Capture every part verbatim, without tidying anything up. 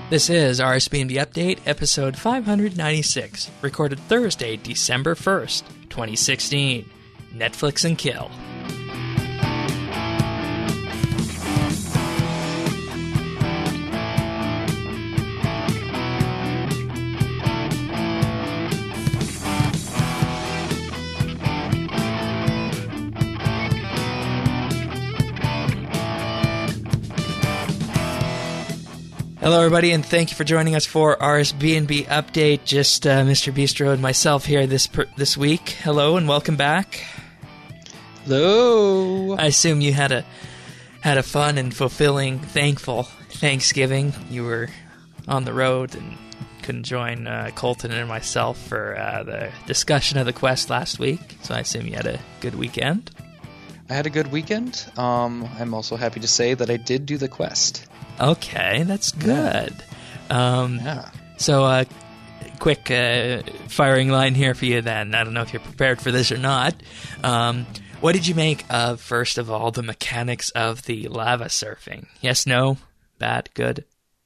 This is R S B N B Update, episode five ninety-six, recorded Thursday, December first, twenty sixteen. Netflix and Kill. Hello, everybody, and thank you for joining us for R S B N B Update. Just uh, Mister Bistro and myself here this per- this week. Hello, and welcome back. Hello. I assume you had a had a fun and fulfilling, thankful Thanksgiving. You were on the road and couldn't join uh, Colton and myself for uh, the discussion of the quest last week. So I assume you had a good weekend. I had a good weekend. Um, I'm also happy to say that I did do the quest. Okay, that's good. Yeah. Um, yeah. So, uh, quick uh, firing line here for you then. I don't know if you're prepared for this or not. Um, what did you make of, first of all, the mechanics of the lava surfing? Yes, no, bad, good?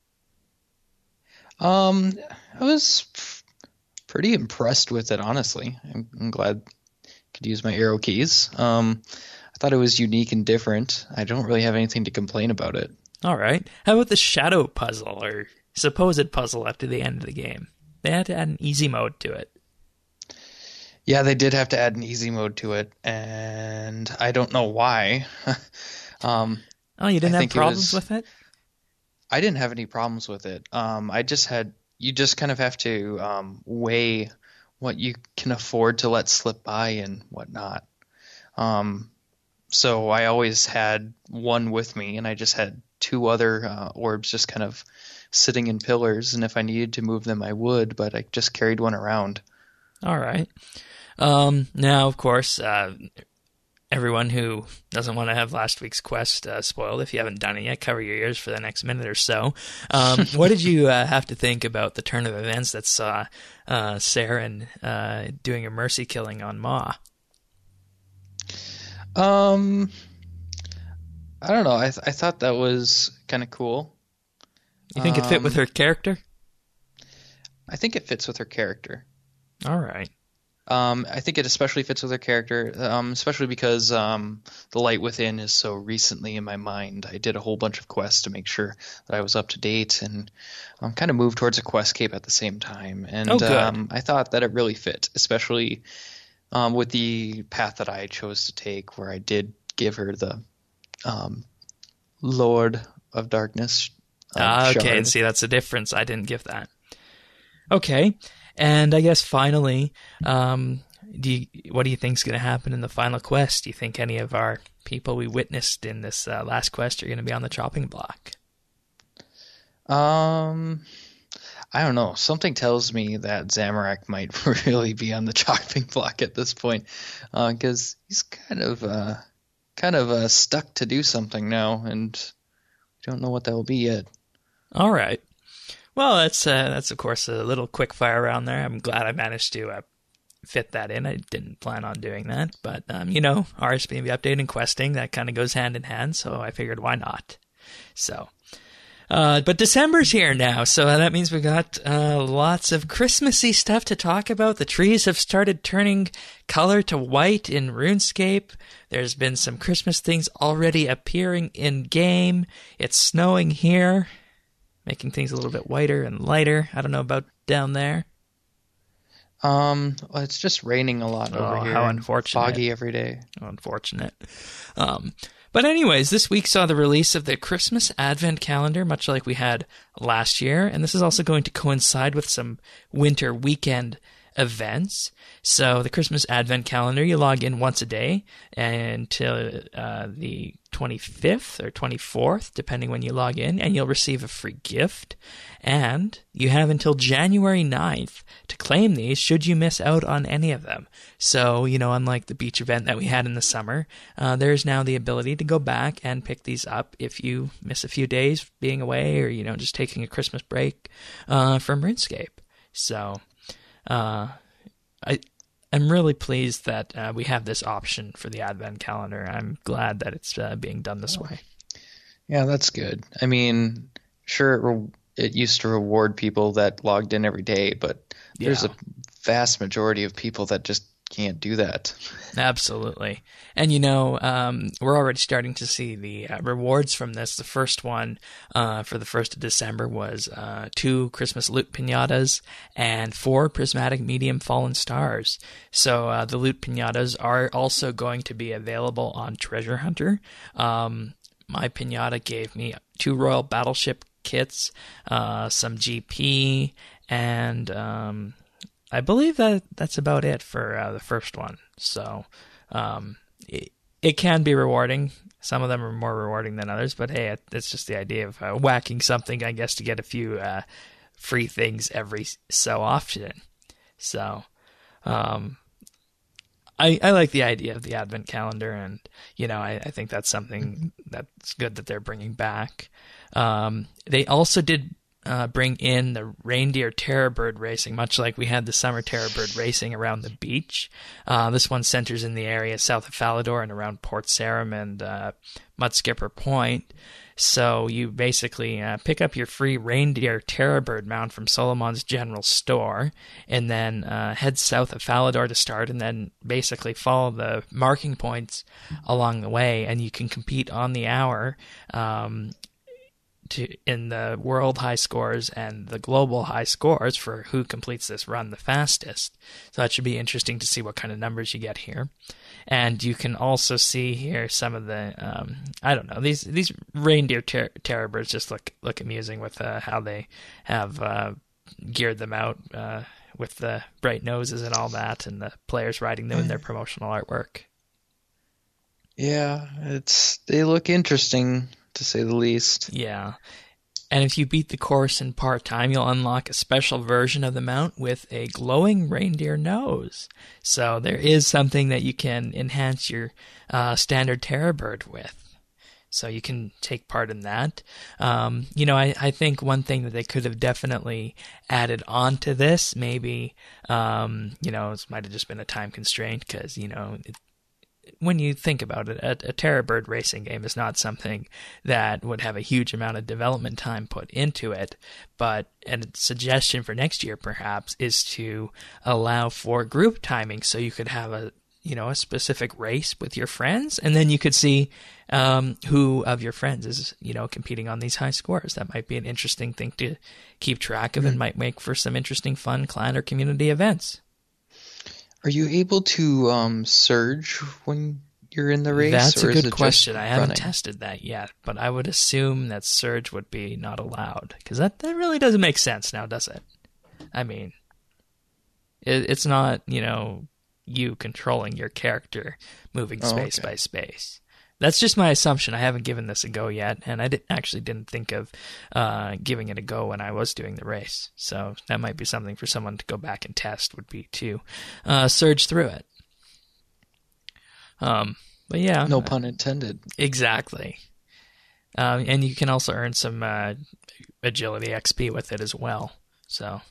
Um, I was f- pretty impressed with it, honestly. I'm, I'm glad I could use my arrow keys. Um, I thought it was unique and different. I don't really have anything to complain about it. All right. How about the shadow puzzle, or supposed puzzle after the end of the game? They had to add an easy mode to it. Yeah, they did have to add an easy mode to it, and I don't know why. um, oh, you didn't I have problems it was, with it? I didn't have any problems with it. Um, I just had, you just kind of have to um, weigh what you can afford to let slip by and whatnot. Um, so I always had one with me, and I just had two other uh, orbs just kind of sitting in pillars, and if I needed to move them, I would, but I just carried one around. All right. Um, now, of course, uh, everyone who doesn't want to have last week's quest uh, spoiled, if you haven't done it yet, cover your ears for the next minute or so. Um, what did you uh, have to think about the turn of events that saw uh, Saren uh, doing a mercy killing on Ma? Um... I don't know. I th- I thought that was kind of cool. You think um, it fit with her character? I think it fits with her character. All right. Um, I think it especially fits with her character, um, especially because um, the Light Within is so recently in my mind. I did a whole bunch of quests to make sure that I was up to date, and um, kind of moved towards a quest cape at the same time. And oh, good. Um, I thought that it really fit, especially um, with the path that I chose to take, where I did give her the Um, Lord of Darkness. Um, ah, okay, shard. and see, that's the difference. I didn't give that. Okay, and I guess finally, um, do you, what do you think's going to happen in the final quest? Do you think any of our people we witnessed in this uh, last quest are going to be on the chopping block? Um, I don't know. Something tells me that Zamorak might really be on the chopping block at this point, because uh, he's kind of... Uh, kind of uh, stuck to do something now, and we don't know what that will be yet. All right. Well, that's, uh, that's of course, a little quick fire round there. I'm glad I managed to uh, fit that in. I didn't plan on doing that, but, um, you know, R S B N B update and questing, that kind of goes hand in hand, so I figured why not. So... Uh, but December's here now, so that means we got uh, lots of Christmassy stuff to talk about. The trees have started turning color to white in RuneScape. There's been some Christmas things already appearing in-game. It's snowing here, making things a little bit whiter and lighter. I don't know about down there. Um, well, it's just raining a lot over oh, here. How unfortunate. Foggy every day. Unfortunate. Um... But anyways, this week saw the release of the Christmas Advent Calendar, much like we had last year, and this is also going to coincide with some winter weekend events. So the Christmas Advent Calendar, you log in once a day until uh, the twenty-fifth or twenty-fourth, depending when you log in, and you'll receive a free gift. And you have until January ninth to claim these should you miss out on any of them. So, you know, unlike the beach event that we had in the summer, uh, there's now the ability to go back and pick these up if you miss a few days being away or, you know, just taking a Christmas break uh, from RuneScape. So, uh, I... I'm really pleased that uh, we have this option for the Advent Calendar. I'm glad that it's uh, being done this way. Yeah, that's good. I mean, sure, it, re- it used to reward people that logged in every day, but there's Yeah. a vast majority of people that just can't do that. Absolutely. And, you know, um, we're already starting to see the uh, rewards from this. The first one uh, for the first of December was uh, two Christmas loot pinatas and four prismatic medium fallen stars. So uh, the loot pinatas are also going to be available on Treasure Hunter. Um, my pinata gave me two Royal Battleship kits, uh, some G P, and... Um, I believe that that's about it for uh, the first one. So um, it, it can be rewarding. Some of them are more rewarding than others, but hey, it, it's just the idea of uh, whacking something, I guess, to get a few uh, free things every so often. So um, I, I like the idea of the Advent calendar, and you know, I, I think that's something that's good that they're bringing back. Um, they also did Uh, bring in the reindeer terror bird racing, much like we had the summer terror bird racing around the beach. Uh, this one centers in the area south of Falador and around Port Sarum and uh, Mudskipper Point. So you basically uh, pick up your free reindeer terror bird mount from Solomon's General Store, and then uh, head south of Falador to start, and then basically follow the marking points along the way, and you can compete on the hour. Um, To, in the world high scores and the global high scores for who completes this run the fastest. So that should be interesting to see what kind of numbers you get here. And you can also see here some of the, um, I don't know, these these reindeer ter- terror birds just look, look amusing with uh, how they have uh, geared them out uh, with the bright noses and all that, and the players riding them in their promotional artwork. Yeah, it's they look interesting, to say the least. Yeah. And if you beat the course in part-time, you'll unlock a special version of the mount with a glowing reindeer nose. So there is something that you can enhance your uh, standard terror bird with. So you can take part in that. Um, you know, I, I think one thing that they could have definitely added on to this, maybe, um, you know, it might have just been a time constraint because, you know, it, when you think about it, a, a terror bird racing game is not something that would have a huge amount of development time put into it. But a suggestion for next year, perhaps, is to allow for group timing, so you could have a you know a specific race with your friends, and then you could see um, who of your friends is you know competing on these high scores. That might be an interesting thing to keep track of, mm-hmm. and might make for some interesting, fun clan or community events. Are you able to um, surge when you're in the race? That's or a is good it question. just I haven't running? tested that yet, but I would assume that surge would be not allowed, because that, that really doesn't make sense now, does it? I mean, it, it's not, you know, you controlling your character moving space oh, okay. by space. That's just my assumption. I haven't given this a go yet, and I did, actually didn't think of uh, giving it a go when I was doing the race. So that might be something for someone to go back and test, would be to uh, surge through it. Um, but yeah. No pun intended. Exactly. Um, and you can also earn some uh, agility X P with it as well. So,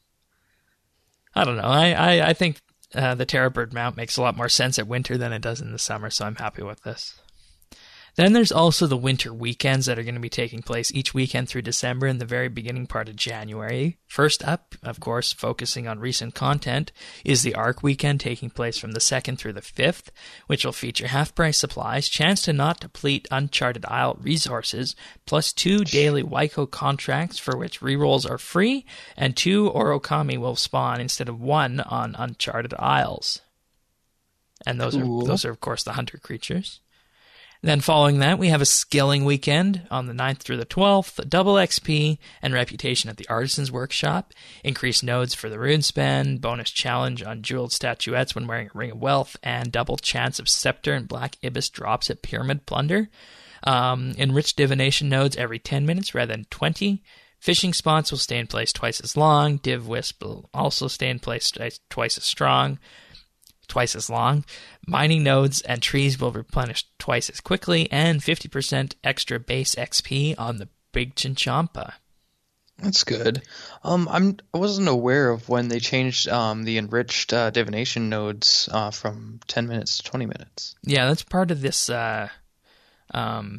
I don't know. I, I, I think uh, the Terror Bird mount makes a lot more sense at winter than it does in the summer, so I'm happy with this. Then there's also the winter weekends that are going to be taking place each weekend through December and the very beginning part of January. First up, of course, focusing on recent content, is the Ark weekend taking place from the second through the fifth, which will feature half-price supplies, chance to not deplete Uncharted Isle resources, plus two daily Waiko contracts for which rerolls are free, and two Orokami will spawn instead of one on Uncharted Isles. And those cool. are, those are, of course, the hunter creatures. Then following that, we have a skilling weekend on the ninth through the twelfth, double X P and reputation at the Artisan's Workshop, increased nodes for the Runespan, bonus challenge on jeweled statuettes when wearing a Ring of Wealth, and double chance of Scepter and Black Ibis drops at Pyramid Plunder. Um, enriched divination nodes every ten minutes rather than twenty. Fishing spots will stay in place twice as long. Div Wisp will also stay in place twice as strong. twice as long. Mining nodes and trees will replenish twice as quickly, and fifty percent extra base X P on the Big Chinchampa. That's good. Um, I'm I wasn't aware of when they changed um the enriched uh, divination nodes uh from ten minutes to twenty minutes. Yeah, that's part of this uh um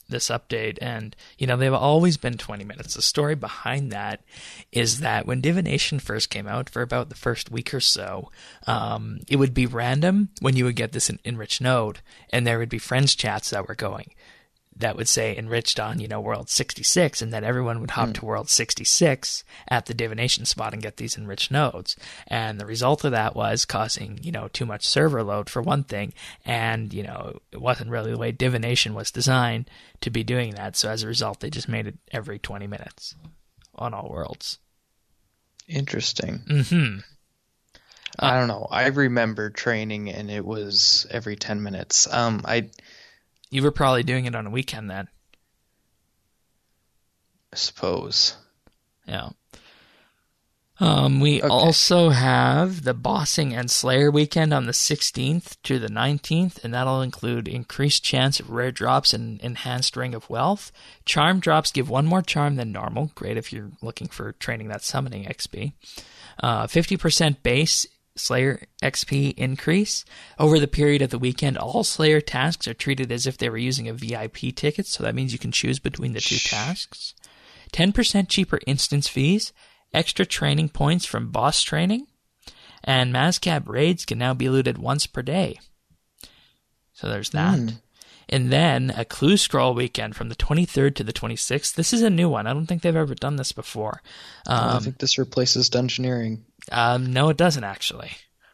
this update, and you know they've always been twenty minutes. The story behind that is that when Divination first came out, for about the first week or so, um, it would be random when you would get this enriched node, and there would be friends chats that were going that would say enriched on, you know, world sixty-six, and then everyone would hop mm. to world sixty-six at the divination spot and get these enriched nodes. And the result of that was causing, you know, too much server load for one thing, and, you know, it wasn't really the way divination was designed to be doing that. So as a result, they just made it every twenty minutes on all worlds. Interesting. Mm-hmm. I don't know. I remember training and it was every ten minutes. Um, I... You were probably doing it on a weekend then. I suppose. Yeah. Um, we okay. also have the Bossing and Slayer weekend on the sixteenth to the nineteenth, and that'll include increased chance of rare drops and enhanced Ring of Wealth. Charm drops give one more charm than normal. Great if you're looking for training that summoning X P. Uh, fifty percent base Slayer X P increase. Over the period of the weekend, all Slayer tasks are treated as if they were using a V I P ticket, so that means you can choose between the two tasks. ten percent cheaper instance fees, extra training points from boss training, and Mazcab raids can now be looted once per day. So there's that. Mm. And then a clue scroll weekend from the twenty-third to the twenty-sixth. This is a new one. I don't think they've ever done this before. Um, I think this replaces Dungeoneering. Um, no, it doesn't actually.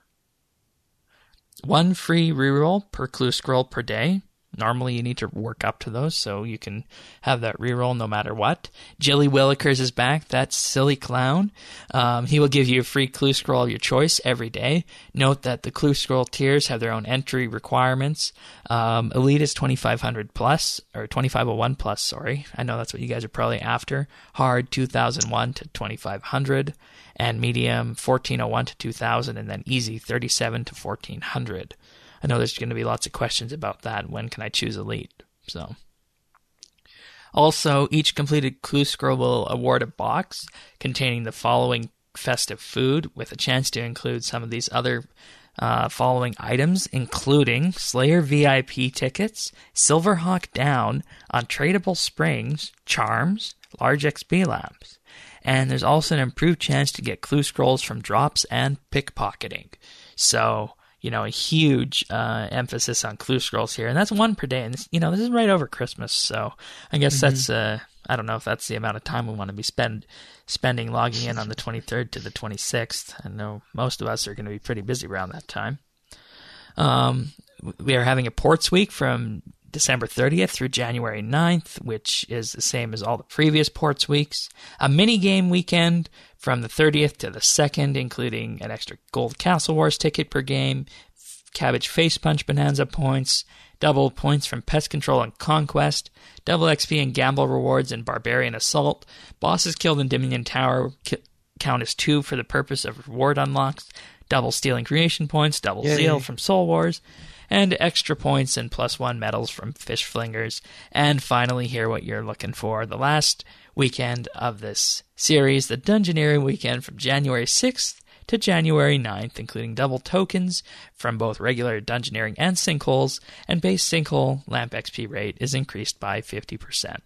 One free reroll per clue scroll per day. Normally you need to work up to those, so you can have that reroll no matter what. Jilly Willikers is back. That silly clown. Um, he will give you a free clue scroll of your choice every day. Note that the clue scroll tiers have their own entry requirements. Um, Elite is twenty-five hundred plus, or twenty-five oh one plus, sorry. I know that's what you guys are probably after. Hard, two thousand one to twenty-five hundred. And medium, fourteen oh one to two thousand. And then easy, thirty-seven to fourteen hundred. I know there's going to be lots of questions about that. When can I choose Elite? So, also, each completed clue scroll will award a box containing the following festive food, with a chance to include some of these other uh, following items, including Slayer V I P tickets, Silverhawk Down, Untradeable Springs, Charms, large X P lamps. And there's also an improved chance to get clue scrolls from drops and pickpocketing. So, you know, a huge uh, emphasis on clue scrolls here. And that's one per day. And, this, you know, this is right over Christmas. So I guess mm-hmm. that's, uh, I don't know if that's the amount of time we want to be spend, spending logging in on the twenty-third to the twenty-sixth. I know most of us are going to be pretty busy around that time. Um, we are having a ports week from December thirtieth through January ninth, which is the same as all the previous ports weeks. A mini-game weekend from the thirtieth to the second, including an extra Gold Castle Wars ticket per game, Cabbage Face Punch Bonanza points, double points from Pest Control and Conquest, double X P and Gamble rewards in Barbarian Assault, bosses killed in Dominion Tower count as two for the purpose of reward unlocks, double Stealing Creation points, double Yay. Zeal from Soul Wars, and extra points and plus one medals from Fish Flingers. And finally, here what you're looking for, the last weekend of this series, the Dungeoneering weekend from January sixth to January ninth, including double tokens from both regular Dungeoneering and Sinkholes, and base Sinkhole lamp X P rate is increased by fifty percent.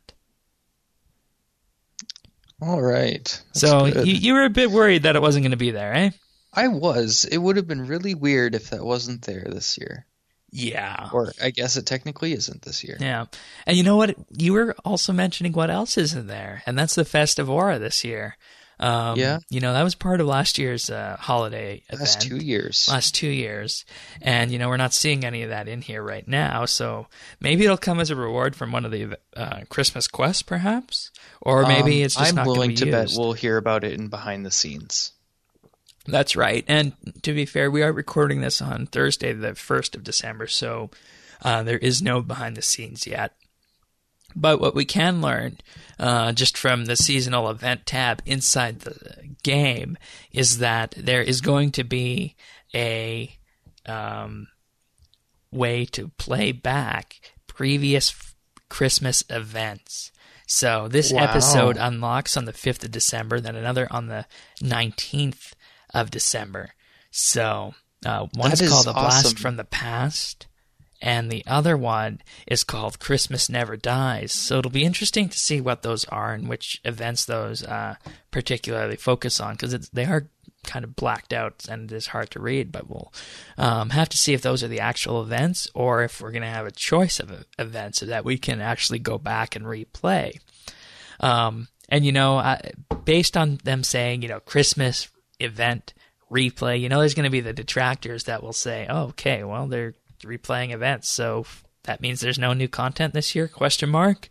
All right. That's so you, you were a bit worried that it wasn't going to be there, eh? I was. It would have been really weird if that wasn't there this year. Yeah. Or I guess it technically isn't this year. Yeah. And you know what? You were also mentioning what else isn't there, and that's the Festivora this year. Um, yeah. You know, that was part of last year's uh, holiday event. Last two years. Last two years. And, you know, we're not seeing any of that in here right now, so maybe it'll come as a reward from one of the uh, Christmas quests, perhaps? Or maybe um, it's just I'm not going to be used. I'm willing to bet we'll hear about it in behind the scenes. That's right. And to be fair, we are recording this on Thursday, the first of December, so uh, there is no behind the scenes yet. But what we can learn uh, just from the seasonal event tab inside the game is that there is going to be a um, way to play back previous f- Christmas events. So this wow. episode unlocks on the fifth of December, then another on the nineteenth of December. So uh, one's called A Blast awesome. from the Past, and the other one is called Christmas Never Dies. So it'll be interesting to see what those are and which events those uh, particularly focus on, because they are kind of blacked out and it is hard to read, but we'll um, have to see if those are the actual events or if we're going to have a choice of events so that we can actually go back and replay. Um, and, you know, I, based on them saying, you know, Christmas event replay, you know, there's going to be the detractors that will say, oh, okay, well, they're replaying events, so that means there's no new content this year, question mark.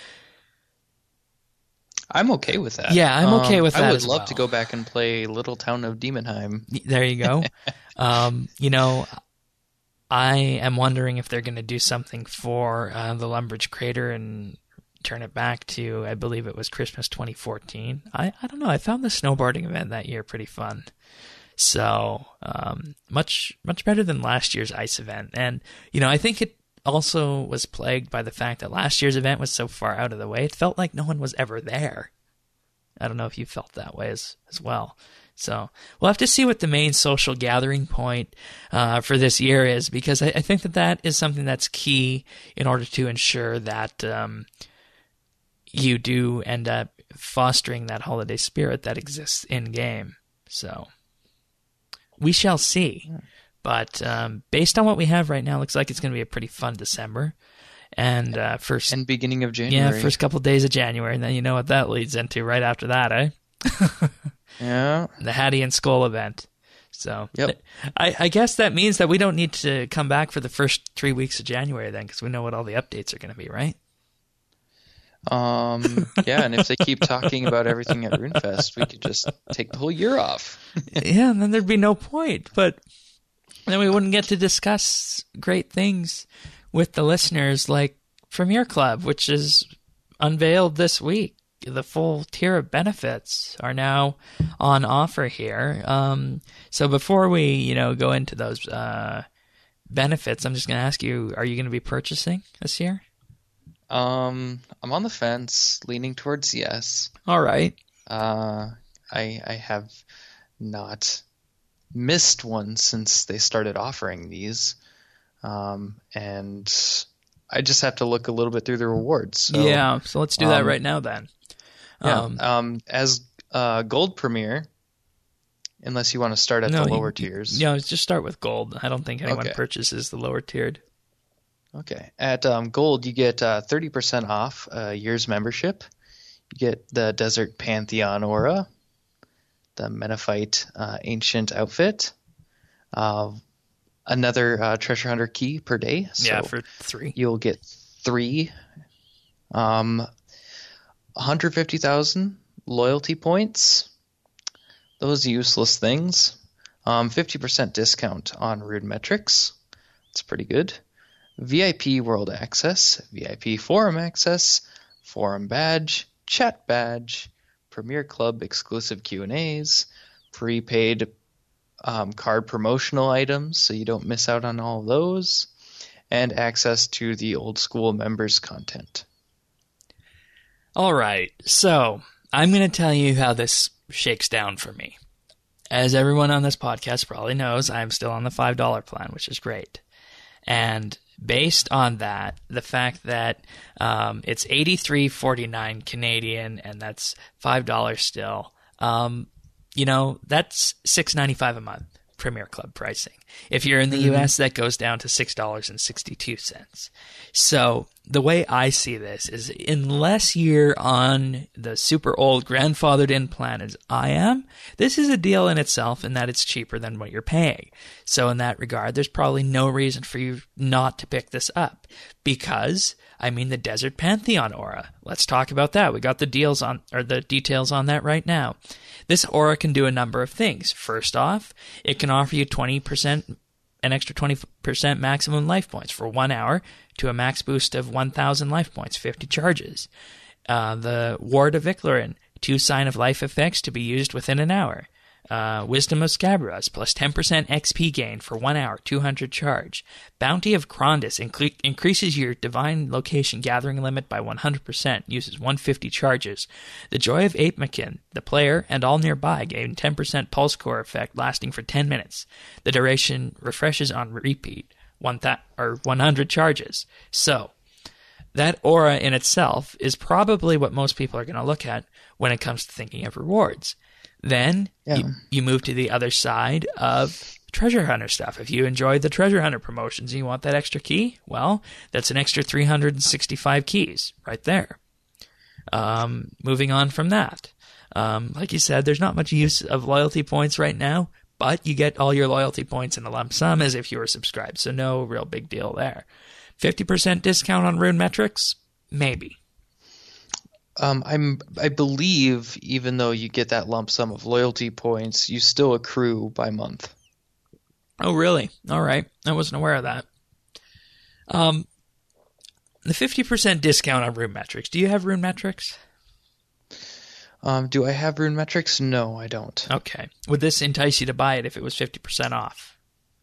I'm okay with that. Yeah, I'm okay um, with that I would as love well. to go back and play Little Town of Demonheim. There you go. um, you know, I am wondering if they're going to do something for uh, the Lumbridge Crater and turn it back to, I believe it was Christmas twenty fourteen. I, I don't know. I found the snowboarding event that year pretty fun. So um, much much better than last year's ice event. And, you know, I think it also was plagued by the fact that last year's event was so far out of the way. It felt like no one was ever there. I don't know if you felt that way as, as well. So we'll have to see what the main social gathering point uh, for this year is, because I, I think that that is something that's key in order to ensure that um, you do end up fostering that holiday spirit that exists in-game. So we shall see. But um, based on what we have right now, it looks like it's going to be a pretty fun December. And uh, first and beginning of January. Yeah, first couple of days of January. And then you know what that leads into right after that, eh? Yeah. The Hattie and Skull event. So yep. I, I guess that means that we don't need to come back for the first three weeks of January then, because we know what all the updates are going to be, right? Um, yeah, and if they keep talking about everything at RuneFest, we could just take the whole year off. Yeah, and then there'd be no point. But then we wouldn't get to discuss great things with the listeners like Premier Club, which is unveiled this week. The full tier of benefits are now on offer here. Um, so before we, you know, go into those uh, benefits, I'm just going to ask you, are you going to be purchasing this year? Um, I'm on the fence, leaning towards yes. All right. Uh, I I have not missed one since they started offering these, um, and I just have to look a little bit through the rewards. So, yeah, so let's do that um, right now then. Yeah, Um, um, as uh, Gold Premier, unless you want to start at no, the lower you, tiers. Yeah, just start with Gold. I don't think anyone Okay. purchases the lower tiered. Okay. At um, Gold, you get uh, thirty percent off a year's membership. You get the Desert Pantheon Aura, the Menophyte uh, Ancient Outfit, uh, another uh, Treasure Hunter key per day. So Yeah, for three. you'll get three. Um, one hundred fifty thousand loyalty points. Those useless things. Um, fifty percent discount on Rune Metrics. It's pretty good. V I P World Access, V I P Forum Access, Forum Badge, Chat Badge, Premier Club exclusive Q and A's, prepaid um, card promotional items so you don't miss out on all of those, and access to the old school members content. All right, so I'm going to tell you how this shakes down for me. As everyone on this podcast probably knows, I'm still on the five dollar plan, which is great. And based on that, the fact that um, it's eighty-three forty-nine Canadian, and that's five dollars still, um, you know, that's six ninety-five a month, Premier Club pricing. If you're in the mm-hmm. U S, that goes down to six dollars and sixty-two cents. So the way I see this is, unless you're on the super old grandfathered in plan as I am, this is a deal in itself in that it's cheaper than what you're paying. So in that regard, there's probably no reason for you not to pick this up, because, I mean, the Desert Pantheon Aura. Let's talk about that. We got the deals on, or the details on that right now. This aura can do a number of things. First off, it can offer you twenty percent, an extra twenty percent maximum life points for one hour to a max boost of one thousand life points, fifty charges. Uh, the Ward of Iclarin, two sign of life effects to be used within an hour. Uh, Wisdom of Scabrous, plus ten percent X P gain for one hour, two hundred charge. Bounty of Krondys inc- increases your divine location gathering limit by one hundred percent, uses one hundred fifty charges. The Joy of Apemekin, the player and all nearby gain ten percent pulse core effect lasting for ten minutes. The duration refreshes on repeat. one th- or one hundred charges. So that aura in itself is probably what most people are going to look at when it comes to thinking of rewards. Then Yeah. you, you move to the other side of treasure hunter stuff. If you enjoy the treasure hunter promotions and you want that extra key, well, that's an extra three hundred sixty-five keys right there. Um, moving on from that. Um, like you said, there's not much use of loyalty points right now, but you get all your loyalty points in a lump sum as if you were subscribed, so no real big deal there. fifty percent discount on Rune Metrics? Maybe. Um, I'm I believe even though you get that lump sum of loyalty points, you still accrue by month. Oh, really? All right. I wasn't aware of that. Um, the fifty percent discount on Rune Metrics. Do you have Rune Metrics? Um, do I have Rune Metrics? No, I don't. Okay. Would this entice you to buy it if it was fifty percent off?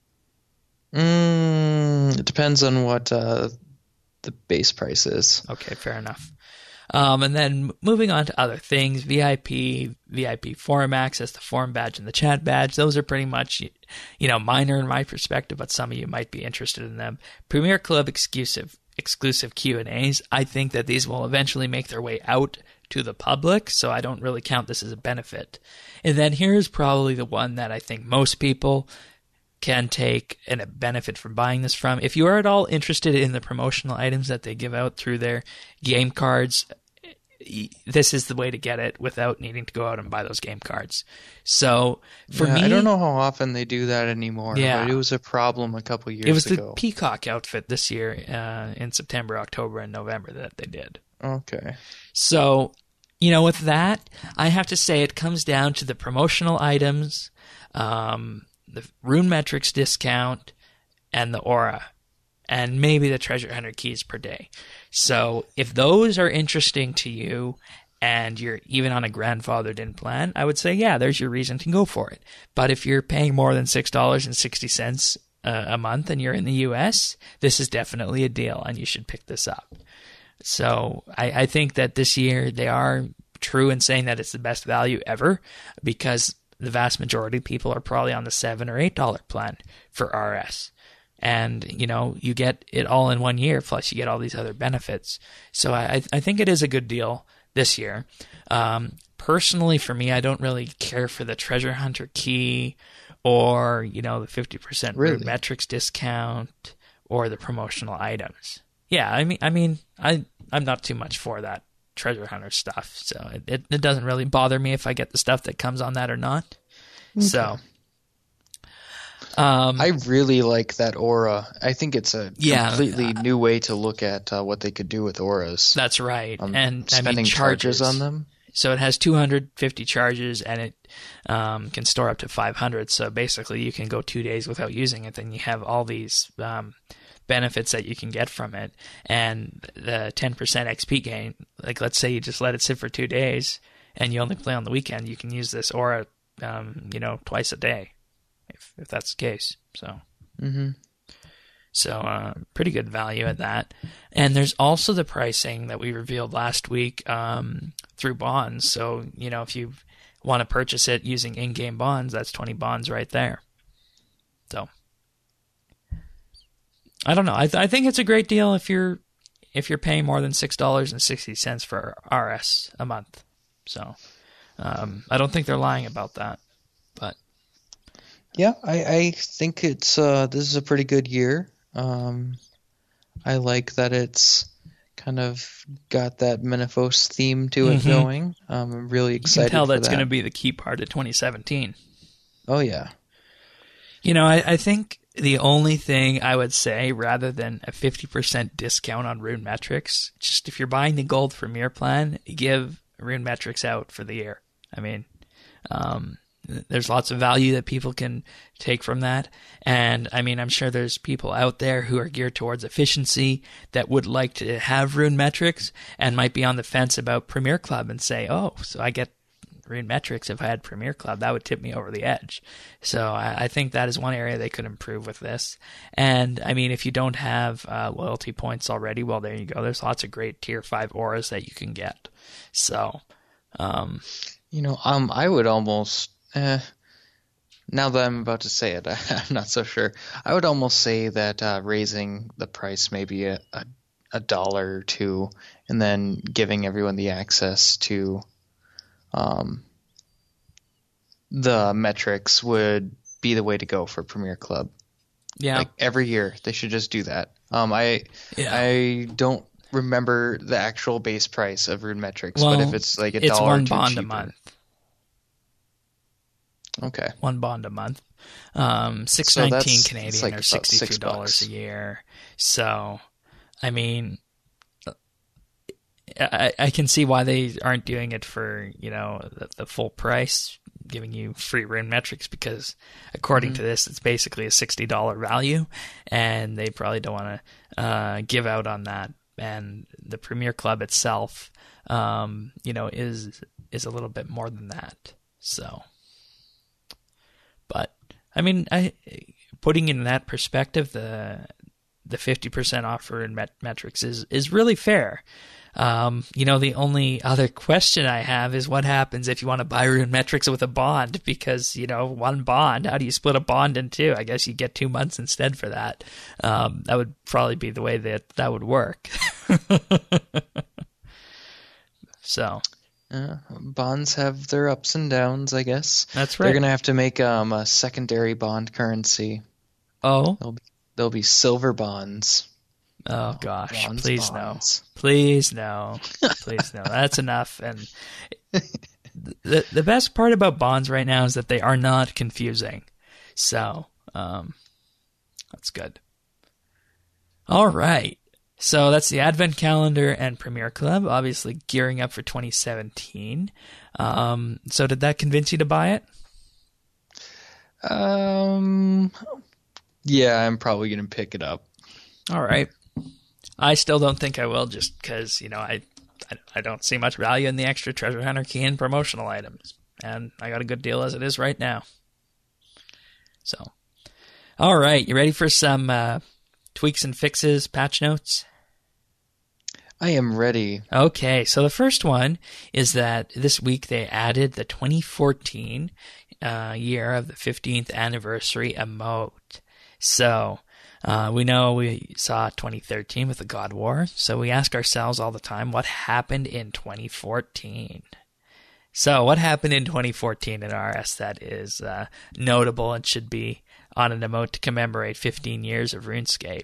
Mm, it depends on what uh, the base price is. Okay, fair enough. Um, and then moving on to other things, V I P, V I P forum access, the forum badge and the chat badge, those are pretty much, you know, minor in my perspective, but some of you might be interested in them. Premier Club exclusive, exclusive Q and A's, I think that these will eventually make their way out to the public, so I don't really count this as a benefit. And then here's probably the one that I think most people can take and a benefit from buying this from. If you are at all interested in the promotional items that they give out through their game cards, this is the way to get it without needing to go out and buy those game cards. So for yeah, me, I don't know how often they do that anymore. Yeah. But it was a problem a couple years ago. it was the Peacock outfit this year uh, in September, October, and November that they did. Okay. So, you know, with that, I have to say it comes down to the promotional items, um, the Rune Metrics discount, and the aura, and maybe the treasure hunter keys per day. So if those are interesting to you and you're even on a grandfathered in plan, I would say, yeah, there's your reason to go for it. But if you're paying more than six dollars and sixty cents uh, a month and you're in the U S, this is definitely a deal and you should pick this up. So I, I think that this year they are true in saying that it's the best value ever, because the vast majority of people are probably on the seven or eight dollar plan for R S. And, you know, you get it all in one year, plus you get all these other benefits. So I, I think it is a good deal this year. Um, personally, for me, I don't really care for the treasure hunter key or, you know, the fifty percent Really? Rune Metrics discount or the promotional items. Yeah, I mean, I mean, I, I'm not too much for that treasure hunter stuff. So it, it, it doesn't really bother me if I get the stuff that comes on that or not. Okay. So... Um, I really like that aura. I think it's a Yeah, completely uh, new way to look at uh, what they could do with auras. that's right. Um, and I spending mean, charges. charges on them. So it has two hundred fifty charges, and it um, can store up to five hundred. So basically, you can go two days without using it, and you have all these um, benefits that you can get from it. And the ten percent X P gain, like let's say you just let it sit for two days, and you only play on the weekend, you can use this aura, um, you know, twice a day, if if that's the case. So. Mm-hmm. So uh, pretty good value at that. And there's also the pricing that we revealed last week um, through bonds. So, you know, if you want to purchase it using in-game bonds, that's twenty bonds right there. So I don't know. I, th- I think it's a great deal if you're if you're paying more than six dollars and sixty cents for R S a month. So um, I don't think they're lying about that. But Yeah, I, I think it's uh, this is a pretty good year. Um, I like that it's kind of got that Menaphos theme to it Mhm. going. Um, I'm really you excited can tell for that's that. going to be the key part of twenty seventeen. Oh yeah. You know, I, I think the only thing I would say, rather than a fifty percent discount on Rune Metrics, just if you're buying the Gold Premier plan, give Rune Metrics out for the year. I mean, um, there's lots of value that people can take from that. And I mean, I'm sure there's people out there who are geared towards efficiency that would like to have Rune Metrics and might be on the fence about Premier Club and say, oh, so I get Rune Metrics if I had Premier Club. That would tip me over the edge. So I, I think that is one area they could improve with this. And I mean, if you don't have uh, loyalty points already, well, there you go. There's lots of great tier five auras that you can get. So, um, You know, um, I would almost, eh, now that I'm about to say it, I'm not so sure. I would almost say that uh, raising the price maybe a, a, a dollar or two, and then giving everyone the access to um, the metrics would be the way to go for Premier Club. Yeah. Like every year, they should just do that. Um, I Yeah. I don't remember the actual base price of Rune Metrics, Well, but if it's like a it's dollar one or two bond cheaper, a month. Okay. One bond a month. Um, six So nineteen that's- Canadian it's like or about sixty two six dollars bucks. a year. So, I mean, I, I can see why they aren't doing it for, you know, the, the full price, giving you free Rune Metrics, because according Mm-hmm. to this, it's basically a sixty dollar value, and they probably don't want to uh, give out on that. And the Premier Club itself, um, you know, is is a little bit more than that. So, but I mean, I putting in that perspective, the the fifty percent offer in met- metrics is is really fair. Um, you know, the only other question I have is what happens if you want to buy Rune Metrics with a bond, because, you know, one bond, how do you split a bond in two? I guess you get two months instead for that. Um, that would probably be the way that that would work. So, Uh, bonds have their ups and downs, I guess. that's right. They're gonna have to make um, a secondary bond currency. Oh, There'll be, there'll be silver bonds. oh gosh, Bronze please bonds. no. Please no. Please no. That's enough. And the the best part about bonds right now is that they are not confusing. So, um, that's good. All right. So that's the Advent Calendar and Premier Club, obviously gearing up for twenty seventeen. Um, so did that convince you to buy it? Um, yeah, I'm probably gonna pick it up. All right. I still don't think I will, just because, you know, I, I I don't see much value in the extra Treasure Hunter key and promotional items, and I got a good deal as it is right now. So, all right, you ready for some uh, tweaks and fixes, patch notes? I am ready. Okay, so the first one is that this week they added the twenty fourteen uh, year of the fifteenth anniversary emote. So, uh, we know we saw twenty thirteen with the God War, so we ask ourselves all the time, what happened in twenty fourteen? So, what happened in twenty fourteen in R S that is uh, notable and should be on an emote to commemorate fifteen years of RuneScape?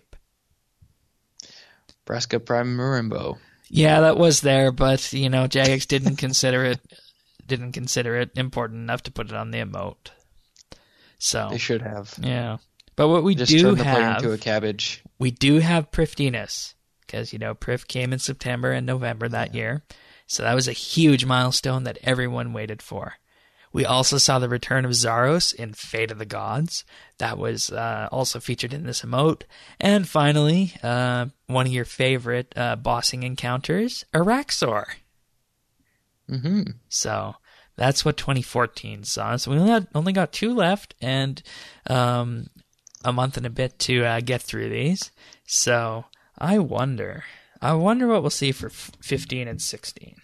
Braska Prime Marimbo. Yeah, that was there, but, you know, Jagex didn't consider it didn't consider it important enough to put it on the emote. So, They should have. yeah. But what we Just do turn the player have, into a cabbage. we do have Priftiness, because, you know, Prif came in September and November that year. So that was a huge milestone that everyone waited for. We also saw the return of Zaros in Fate of the Gods. That was uh, also featured in this emote. And finally, uh, one of your favorite uh, bossing encounters, Araxor. Mm-hmm. So that's what twenty fourteen saw. So we only, had, only got two left, and um, a month and a bit to uh, get through these. So I wonder, I wonder what we'll see for f- fifteen and sixteen.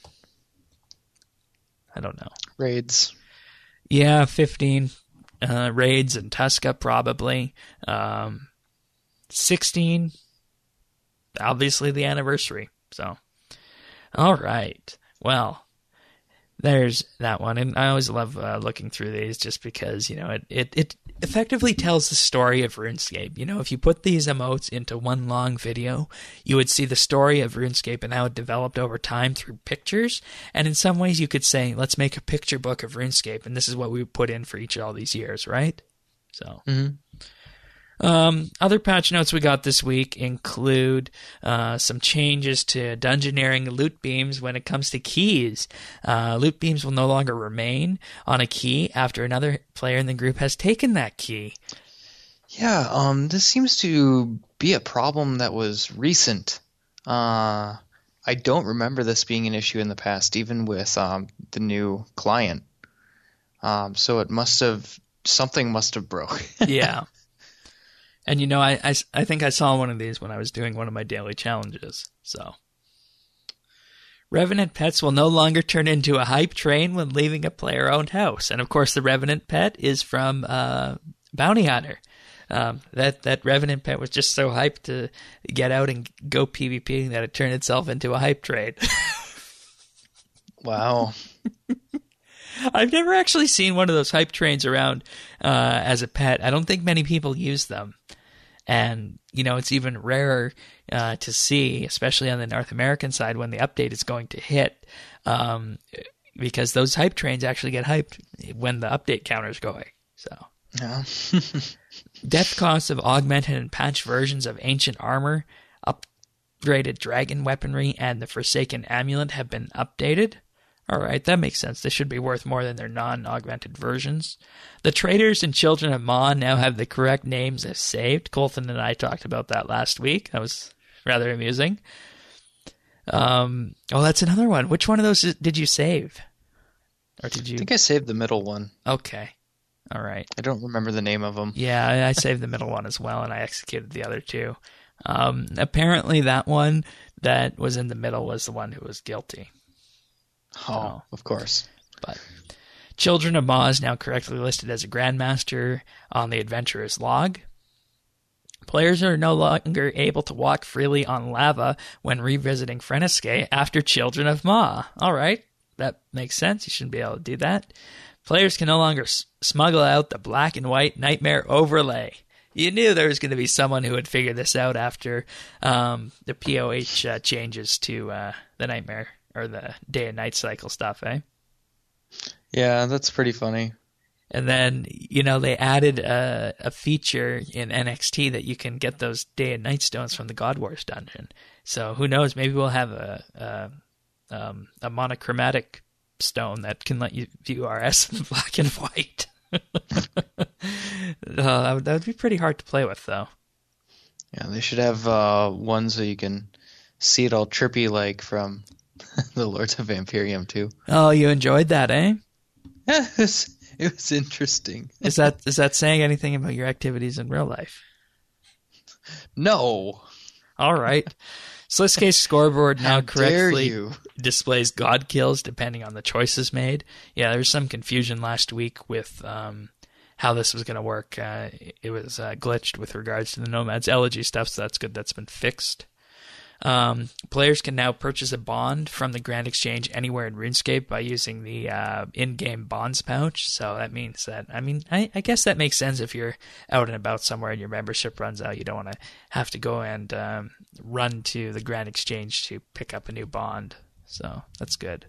I don't know. Raids. Yeah, fifteen uh, raids and Tuska probably. Um, sixteen, obviously the anniversary. So, all right. Well, there's that one, and I always love uh, looking through these just because, you know, it, it, it effectively tells the story of RuneScape. You know, if you put these emotes into one long video, you would see the story of RuneScape and how it developed over time through pictures, and in some ways you could say, let's make a picture book of RuneScape, and this is what we put in for each of all these years, right? So... Mm-hmm. Um, other patch notes we got this week include uh, some changes to dungeoneering loot beams when it comes to keys. Uh, loot beams will no longer remain on a key after another player in the group has taken that key. Yeah, um, this seems to be a problem that was recent. Uh, I don't remember this being an issue in the past, even with um, the new client. Um, so it must have, something must have broke. Yeah. And, you know, I, I, I think I saw one of these when I was doing one of my daily challenges. So, Revenant pets will no longer turn into a hype train when leaving a player-owned house. And of course, the Revenant pet is from uh, Bounty Hunter. Um, that, that Revenant pet was just so hyped to get out and go PvPing that it turned itself into a hype train. Wow. I've never actually seen one of those hype trains around uh, as a pet. I don't think many people use them. And, you know, it's even rarer uh, to see, especially on the North American side, when the update is going to hit, um, because those hype trains actually get hyped when the update counter is going. So, yeah. Death costs of augmented and patched versions of ancient armor, upgraded dragon weaponry, and the Forsaken Amulet have been updated. All right, that makes sense. They should be worth more than their non-augmented versions. The Traders and Children of Ma now have the correct names as saved. Colton and I talked about that last week. That was rather amusing. Um, oh, that's another one. Which one of those did you save? Or did you? I think I saved the middle one. Okay. All right. I don't remember the name of them. Yeah, I, I saved the middle one as well, and I executed the other two. Um, apparently, that one that was in the middle was the one who was guilty. Oh, so, of course. But Children of Ma is now correctly listed as a Grandmaster on the Adventurer's log. Players are no longer able to walk freely on lava when revisiting Frenesque after Children of Ma. All right, that makes sense. You shouldn't be able to do that. Players can no longer s- smuggle out the black and white Nightmare overlay. You knew there was going to be someone who would figure this out after um, the P O H uh, changes to uh, the Nightmare or the day and night cycle stuff, eh? Yeah, that's pretty funny. And then, you know, they added a, a feature in N X T that you can get those day and night stones from the God Wars dungeon. So who knows? Maybe we'll have a a, um, a monochromatic stone that can let you view R S in black and white. uh, that, would, that would be pretty hard to play with, though. Yeah, they should have uh, one so you can see it all trippy like from the Lords of Vampirium too. Oh, you enjoyed that, eh? Yeah, it was, it was interesting. Is that is that saying anything about your activities in real life? No. All right. Sliske's scoreboard now How correctly dare you. displays god kills depending on the choices made. Yeah, there was some confusion last week with um, how this was going to work. Uh, it was uh, glitched with regards to the Nomad's Elegy stuff, so that's good. That's been fixed. Um, players can now purchase a bond from the Grand Exchange anywhere in RuneScape by using the uh, in-game bonds pouch. So that means that, I mean, I, I guess that makes sense if you're out and about somewhere and your membership runs out. You don't want to have to go and um, run to the Grand Exchange to pick up a new bond. So that's good.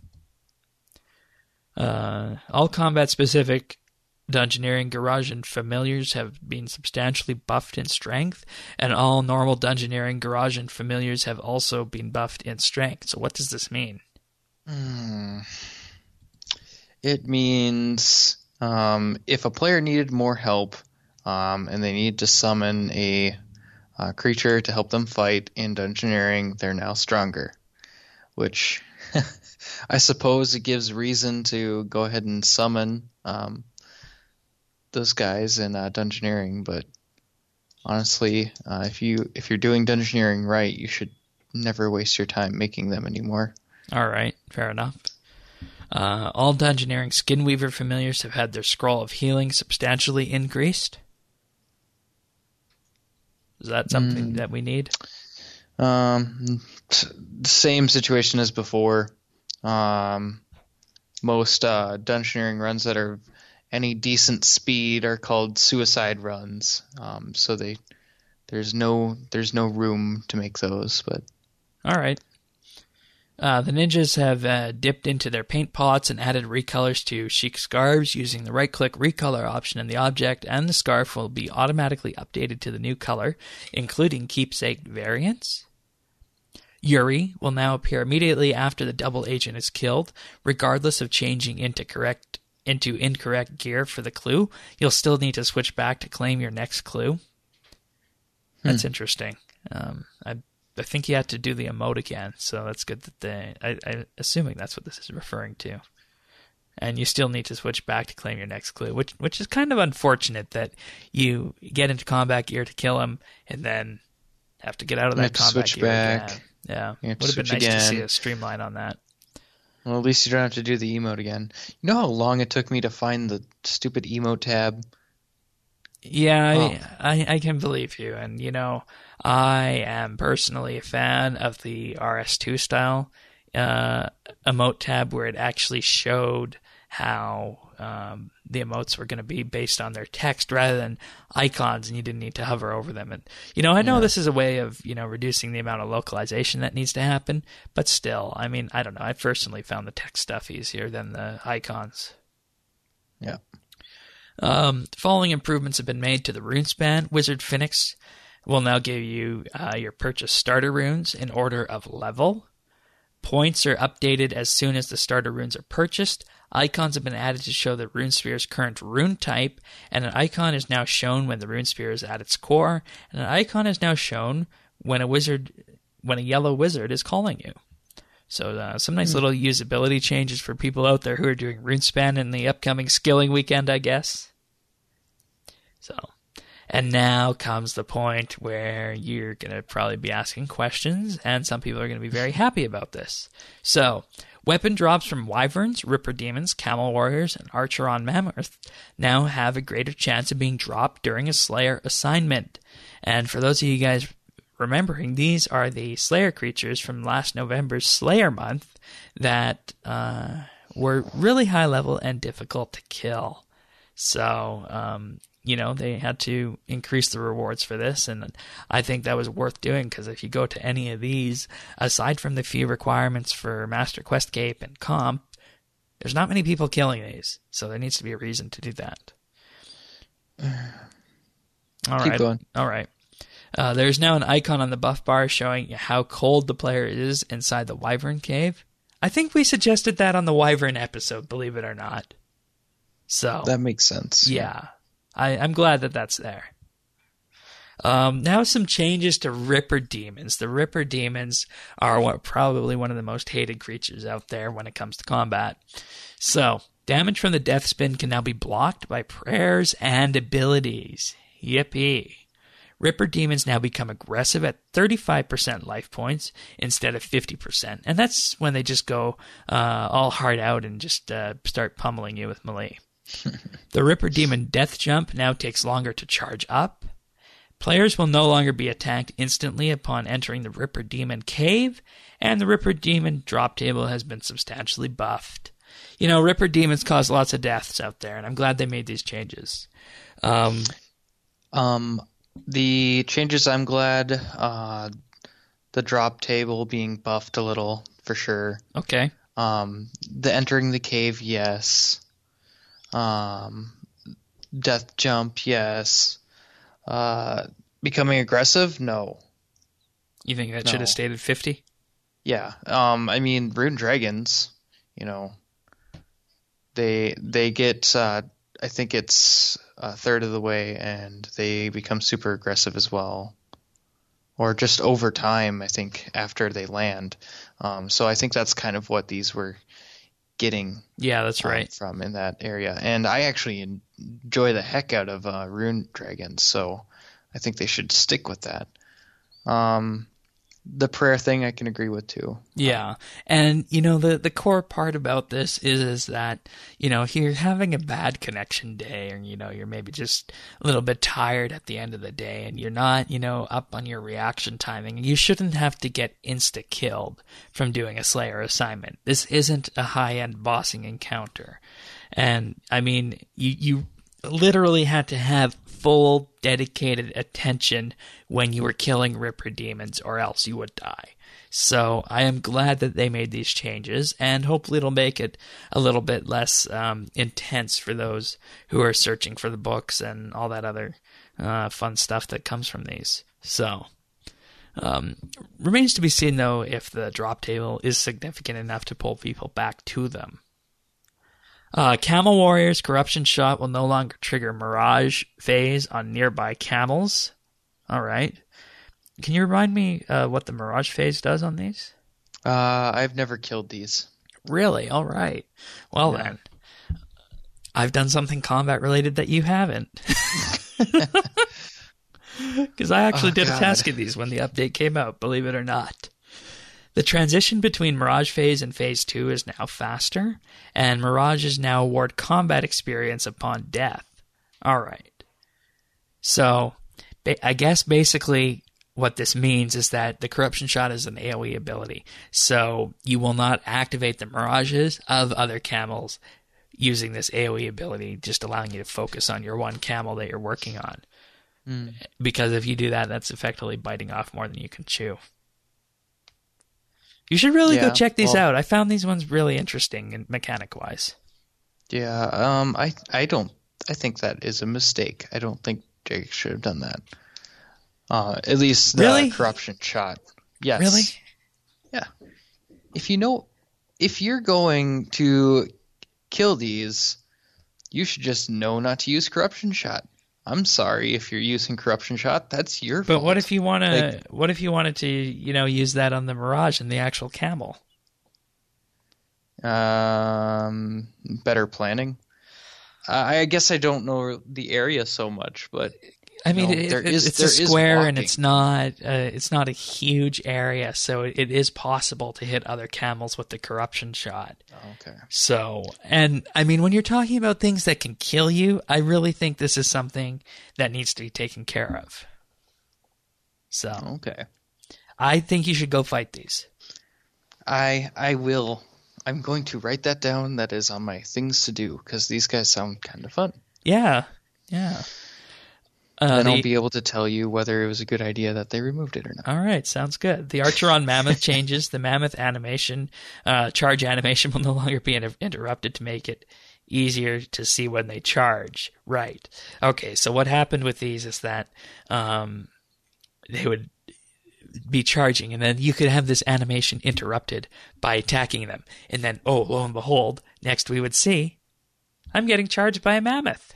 Uh, all combat-specific Dungeoneering Garage and Familiars have been substantially buffed in strength, and all normal Dungeoneering Garage and Familiars have also been buffed in strength. So what does this mean? Hmm. It means um, if a player needed more help um, and they need to summon a, a creature to help them fight in Dungeoneering, they're now stronger, which I suppose it gives reason to go ahead and summon um, those guys in uh, Dungeoneering, but honestly, uh, if you if you're doing Dungeoneering right, you should never waste your time making them anymore. All right, fair enough. Uh, all Dungeoneering Skinweaver familiars have had their scroll of healing substantially increased. Is that something mm. that we need? Um, t- same situation as before. Um, most uh, Dungeoneering runs that are any decent speed are called suicide runs. Um, so they there's no there's no room to make those. But all right. Uh, the ninjas have uh, dipped into their paint pots and added recolors to chic scarves using the right-click recolor option in the object, and the scarf will be automatically updated to the new color, including keepsake variants. Yuri will now appear immediately after the double agent is killed, regardless of changing into correct into incorrect gear for the clue. You'll still need to switch back to claim your next clue. That's hmm. interesting. Um, I I think you have to do the emote again, so that's good that they... I, I'm assuming that's what this is referring to. And you still need to switch back to claim your next clue, which which is kind of unfortunate that you get into combat gear to kill him and then have to get out of that combat switch gear back. again. Yeah, would have been nice again. to see a streamline on that. Well, at least you don't have to do the emote again. You know how long it took me to find the stupid emote tab? Yeah, Oh. I, I, I can believe you. And, you know, I am personally a fan of the R S two style uh, emote tab where it actually showed how um, the emotes were going to be based on their text rather than icons, and you didn't need to hover over them. And, you know, I know Yeah. this is a way of, you know, reducing the amount of localization that needs to happen, but still, I mean, I don't know. I personally found the text stuff easier than the icons. Yeah. Um, the following improvements have been made to the RuneSpan. Wizard Phoenix will now give you uh, your purchase starter runes in order of level. Points are updated as soon as the starter runes are purchased. Icons have been added to show the rune sphere's current rune type, and an icon is now shown when the rune sphere is at its core, and an icon is now shown when a wizard, when a yellow wizard is calling you. So uh, some nice little usability changes for people out there who are doing RuneSpan in the upcoming skilling weekend, I guess. So, and now comes the point where you're going to probably be asking questions, and some people are going to be very happy about this. So, weapon drops from Wyverns, Ripper Demons, Camel Warriors, and Archer on Mammoth now have a greater chance of being dropped during a Slayer assignment. And for those of you guys remembering, these are the Slayer creatures from last November's Slayer month that uh, were really high level and difficult to kill. So, um, you know, they had to increase the rewards for this, and I think that was worth doing, because if you go to any of these, aside from the few requirements for Master Quest Cape and Comp, there's not many people killing these, so there needs to be a reason to do that. All Keep right. going. All right. Uh, there's now an icon on the buff bar showing how cold the player is inside the Wyvern Cave. I think we suggested that on the Wyvern episode, believe it or not. So That makes sense. yeah, I, I'm glad that that's there. Um, now some changes to Ripper Demons. The Ripper Demons are what, probably one of the most hated creatures out there when it comes to combat. So, damage from the Death Spin can now be blocked by prayers and abilities. Yippee. Ripper Demons now become aggressive at thirty-five percent life points instead of fifty percent. And that's when they just go uh, all hard out and just uh, start pummeling you with melee. The Ripper Demon Death Jump now takes longer to charge up. Players will no longer be attacked instantly upon entering the Ripper Demon Cave, and the Ripper Demon drop table has been substantially buffed. You know, Ripper Demons cause lots of deaths out there, and I'm glad they made these changes. Um, Um, the changes, I'm glad. Uh, the drop table being buffed a little, for sure. okay. Um, the entering the cave, yes. Um, death jump, yes. Uh, becoming aggressive, no. You think that No. should have stayed at fifty? Yeah. Um, I mean, Rune Dragons, you know, they they get, uh, I think it's a third of the way, and they become super aggressive as well. Or just over time, I think, after they land. Um, so I think that's kind of what these were getting Yeah, that's uh, right. from in that area. And I actually enjoy the heck out of uh, Rune Dragons, so I think they should stick with that. Um, the prayer thing I can agree with too. Yeah. And, you know, the, the core part about this is, is that, you know, if you're having a bad connection day, or, you know, you're maybe just a little bit tired at the end of the day, and you're not, you know, up on your reaction timing, you shouldn't have to get insta-killed from doing a Slayer assignment. This isn't a high-end bossing encounter. And, I mean, you, you literally had to have full dedicated attention when you were killing Ripper Demons, or else you would die. So I am glad that they made these changes, and hopefully it'll make it a little bit less um, intense for those who are searching for the books and all that other uh, fun stuff that comes from these. So um, remains to be seen, though, if the drop table is significant enough to pull people back to them. Uh, Camel Warriors Corruption Shot will no longer trigger Mirage phase on nearby camels. All right. Can you remind me uh, what the Mirage phase does on these? Uh, I've never killed these. Really? All right. Well, Yeah. then. I've done something combat related that you haven't. Because I actually Oh, did God. a task of these when the update came out, believe it or not. The transition between Mirage Phase and Phase two is now faster, and Mirages now award combat experience upon death. Alright. So, I guess basically what this means is that the Corruption Shot is an AoE ability. So, you will not activate the Mirages of other camels using this AoE ability, just allowing you to focus on your one camel that you're working on. Mm. Because if you do that, that's effectively biting off more than you can chew. You should really yeah, go check these well, out. I found these ones really interesting and mechanic-wise. Yeah, um, I I don't. I think that is a mistake. I don't think Jake should have done that. Uh, at least the really? Corruption Shot. Yes. Really? Yeah. If you know, if you're going to kill these, you should just know not to use Corruption Shot. I'm sorry if you're using Corruption Shot. That's your but fault. But what if you want to? Like, what if you wanted to, you know, use that on the Mirage and the actual camel? Um, better planning. I, I guess I don't know the area so much, but I mean, no, it, there it, is, it's there a square and it's not. Uh, it's not a huge area, so it, it is possible to hit other camels with the Corruption Shot. Oh, okay. So, and I mean, when you're talking about things that can kill you, I really think this is something that needs to be taken care of. So, okay, I think you should go fight these. I I will. I'm going to write that down. That is on my things to do because these guys sound kind of fun. Yeah, yeah. Uh, then the, I'll be able to tell you whether it was a good idea that they removed it or not. All right, sounds good. The Archeron Mammoth changes. The Mammoth animation, uh, charge animation will no longer be inter- interrupted to make it easier to see when they charge. Right. Okay, so what happened with these is that um, they would be charging, and then you could have this animation interrupted by attacking them. And then, oh, lo and behold, next we would see, I'm getting charged by a mammoth.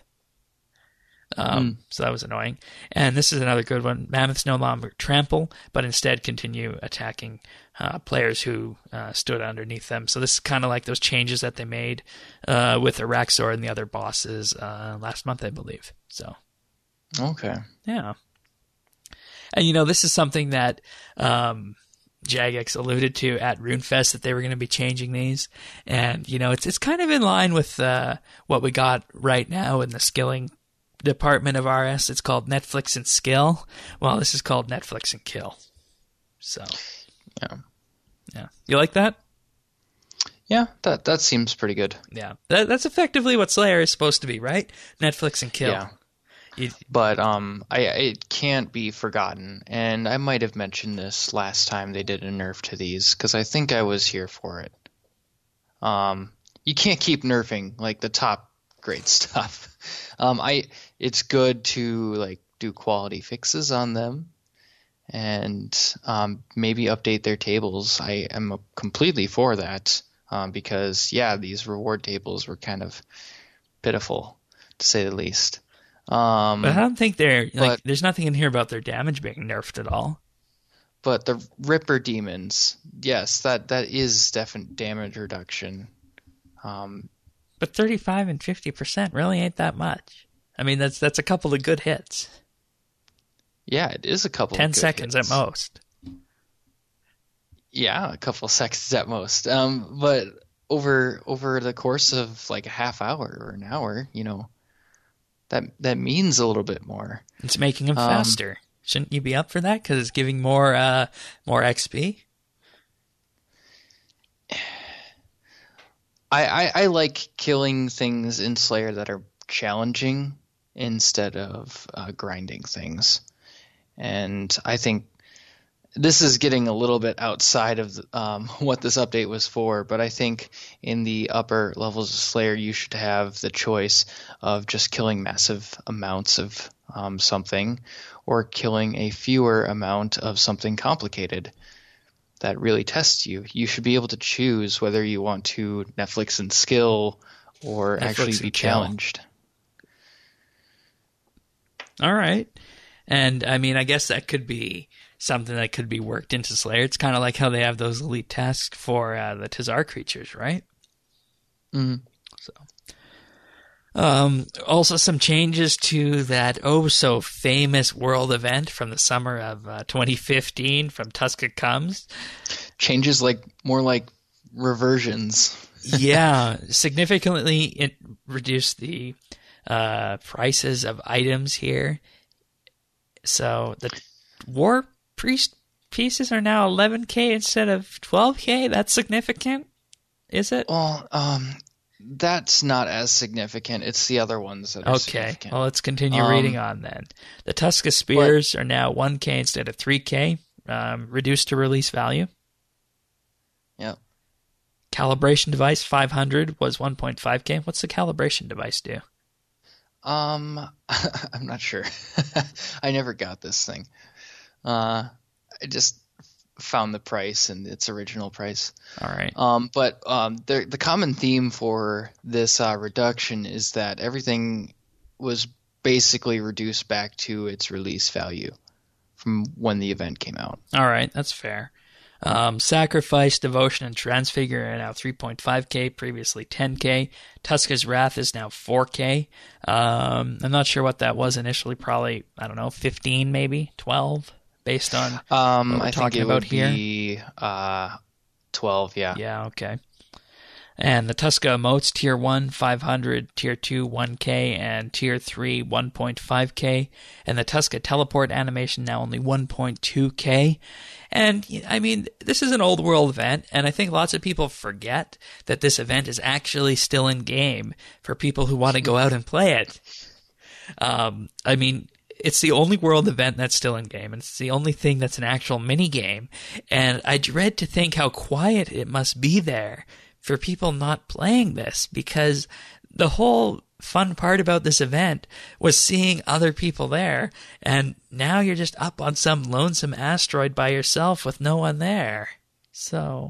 Um, mm. So that was annoying. And this is another good one. Mammoths no longer trample, but instead continue attacking uh, players who uh, stood underneath them. So this is kind of like those changes that they made uh, with Araxor and the other bosses uh, last month, I believe. So, okay. Yeah. And, you know, this is something that um, Jagex alluded to at RuneFest, that they were going to be changing these. And, you know, it's it's kind of in line with uh, what we got right now in the skilling department of R S. It's called Netflix and Skill. Well, this is called Netflix and Kill. So, yeah. Yeah. You like that? Yeah, that that seems pretty good. Yeah. That, that's effectively what Slayer is supposed to be, right? Netflix and Kill. Yeah. But um, I it can't be forgotten, and I might have mentioned this last time they did a nerf to these, because I think I was here for it. Um, you can't keep nerfing like the top great stuff. Um, I it's good to like do quality fixes on them, and um, maybe update their tables. I am completely for that, um, because yeah, these reward tables were kind of pitiful, to say the least. Um, but I don't think they're like. But, there's nothing in here about their damage being nerfed at all. But the Ripper demons, yes, that that is definite damage reduction. Um, but thirty-five and fifty percent really ain't that much. I mean, that's that's a couple of good hits. Yeah, it is a couple. Ten of good seconds hits. at most. Yeah, a couple seconds at most. Um, but over over the course of like a half hour or an hour, you know. That that means a little bit more. It's making them um, faster. Shouldn't you be up for that? Because it's giving more uh, more X P? I, I, I like killing things in Slayer that are challenging instead of uh, grinding things. And I think this is getting a little bit outside of the, um, what this update was for, but I think in the upper levels of Slayer, you should have the choice of just killing massive amounts of um, something, or killing a fewer amount of something complicated that really tests you. You should be able to choose whether you want to Netflix and skill or Netflix actually be challenged. All right. And I mean, I guess that could be something that could be worked into Slayer. It's kind of like how they have those elite tasks for uh, the Tazar creatures, right? Mm-hmm. So, um, also some changes to that oh so famous world event from the summer of uh, twenty fifteen from Tuska Comes. changes like more like reversions. Yeah, significantly it reduced the uh, prices of items here. So the War Priest pieces are now eleven K instead of twelve K. That's significant, is it? Well, um, that's not as significant. It's the other ones that are okay. significant. Well, let's continue Um, reading on then. The Tuska Spears are now one K instead of three K, um, reduced to release value. Yep. Calibration device five hundred was one point five K. What's the calibration device do? Um, I'm not sure. I never got this thing. Uh, I just found the price and its original price. All right. Um, but um, the the common theme for this uh, reduction is that everything was basically reduced back to its release value from when the event came out. All right, that's fair. Um, Sacrifice, Devotion, and Transfigure are now three point five K, previously ten K. Tuska's Wrath is now four K. Um, I'm not sure what that was initially, probably, I don't know, fifteen maybe, twelve, based on Um, what we're I talking think it about would here. be uh, twelve, yeah. Yeah, okay. And the Tuska Emotes, Tier one, five hundred, Tier two, one K, and Tier three, one point five K. And the Tuska Teleport animation now only one point two K. And, I mean, this is an old world event, and I think lots of people forget that this event is actually still in game for people who want to go out and play it. Um, I mean, it's the only world event that's still in game, and it's the only thing that's an actual mini game. And I dread to think how quiet it must be there for people not playing this, because the whole fun part about this event was seeing other people there, and now you're just up on some lonesome asteroid by yourself with no one there. So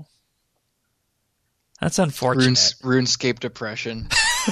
that's unfortunate. Runes, RuneScape depression.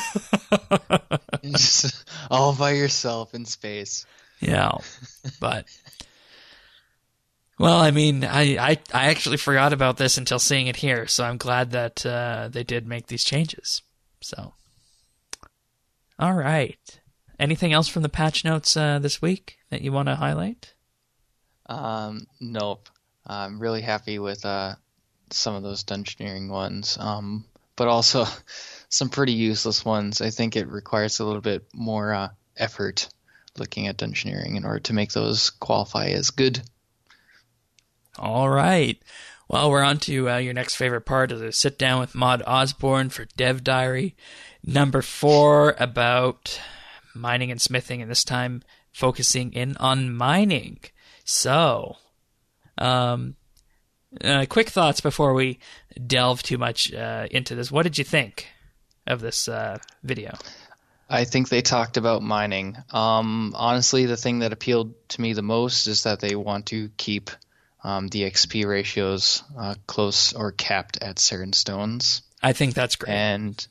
Just all by yourself in space. Yeah, but well, I mean, I, I I actually forgot about this until seeing it here, so I'm glad that uh, they did make these changes. So, all right. Anything else from the patch notes uh, this week that you want to highlight? Um, nope. I'm really happy with uh, some of those dungeoneering ones, um, but also some pretty useless ones. I think it requires a little bit more uh, effort looking at dungeoneering in order to make those qualify as good. All right. Well, we're on to uh, your next favorite part of the sit down with Mod Osborne for Dev Diary. Number four, about mining and smithing, and this time focusing in on mining. So, um, uh, quick thoughts before we delve too much uh, into this. What did you think of this uh, video? I think they talked about mining. Um, honestly, the thing that appealed to me the most is that they want to keep um, the X P ratios uh, close or capped at certain stones. I think that's great. And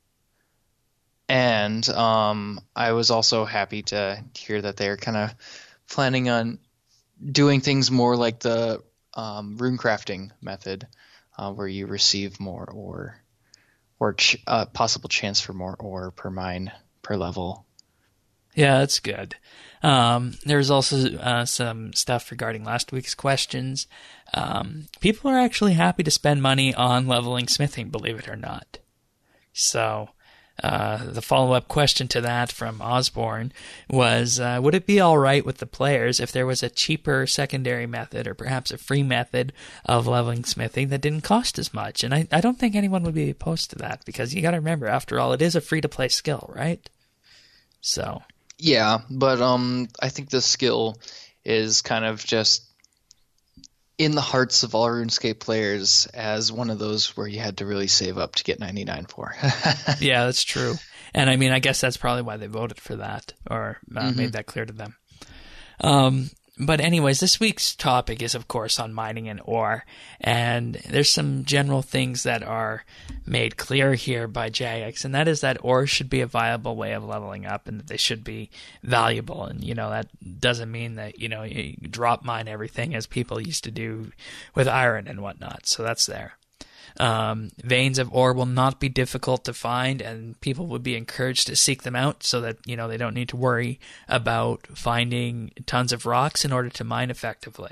and um, I was also happy to hear that they're kind of planning on doing things more like the um, rune crafting method, uh, where you receive more ore, or ch- uh, possible chance for more ore per mine per level. Yeah, that's good. Um, there's also uh, some stuff regarding last week's questions. Um, people are actually happy to spend money on leveling smithing, believe it or not. So uh, the follow-up question to that from Osborne was, uh, would it be all right with the players if there was a cheaper secondary method or perhaps a free method of leveling smithing that didn't cost as much? And I, I don't think anyone would be opposed to that, because you got to remember, after all, it is a free-to-play skill, right? So... Yeah, but um, I think the skill is kind of just in the hearts of all RuneScape players as one of those where you had to really save up to get ninety-nine for. Yeah, that's true. And I mean, I guess that's probably why they voted for that, or uh, Mm-hmm. made that clear to them. Um, but anyways, this week's topic is, of course, on mining and ore. And there's some general things that are made clear here by Jagex, and that is that ore should be a viable way of leveling up, and that they should be valuable. And, you know, that doesn't mean that, you know, you drop mine everything as people used to do with iron and whatnot. So that's there. Um, veins of ore will not be difficult to find, and people would be encouraged to seek them out so that, you know, they don't need to worry about finding tons of rocks in order to mine effectively.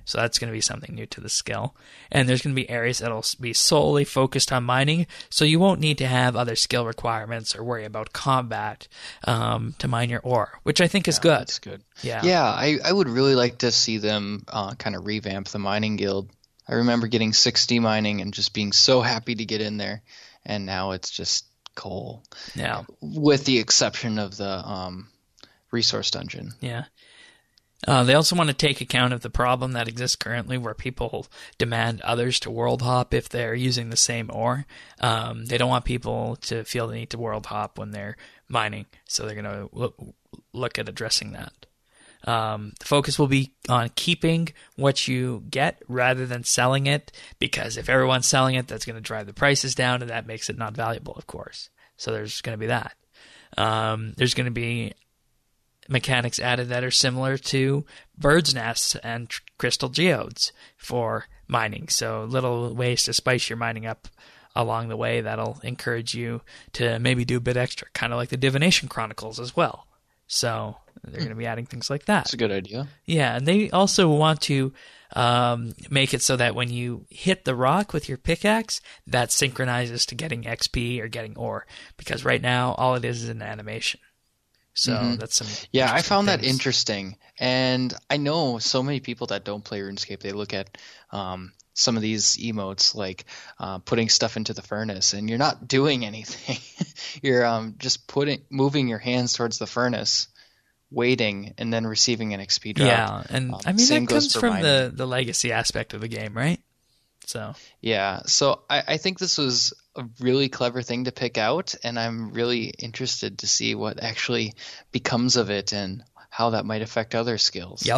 So that's going to be something new to the skill. And there's going to be areas that'll be solely focused on mining, so you won't need to have other skill requirements or worry about combat um, to mine your ore, which I think is Yeah, good. That's good. Yeah. Yeah, I, I would really like to see them uh, kind of revamp the mining guild. I remember getting six D mining and just being so happy to get in there, and now it's just coal. Yeah. With the exception of the um, resource dungeon. Yeah. Uh, they also want to take account of the problem that exists currently where people demand others to world hop if they're using the same ore. Um, they don't want people to feel the need to world hop when they're mining, so they're going to look, look at addressing that. Um, the focus will be on keeping what you get rather than selling it, because if everyone's selling it, that's going to drive the prices down, and that makes it not valuable, of course. So there's going to be that. Um, there's going to be mechanics added that are similar to bird's nests and tr- crystal geodes for mining. So little ways to spice your mining up along the way that'll encourage you to maybe do a bit extra, kind of like the Divination Chronicles as well. So they're going to be adding things like that. That's a good idea. Yeah, and they also want to um, make it so that when you hit the rock with your pickaxe, that synchronizes to getting X P or getting ore. Because right now, all it is is an animation. So mm-hmm. that's some. Yeah, I found things. that interesting, and I know so many people that don't play RuneScape. They look at um, some of these emotes, like uh, putting stuff into the furnace, and you're not doing anything. you're um, just putting, moving your hands towards the furnace, waiting, and then receiving an X P drop. Yeah, and um, I mean that comes from the the legacy aspect of the game, right? So yeah, so I, I think this was a really clever thing to pick out, and I'm really interested to see what actually becomes of it and how that might affect other skills. Yep.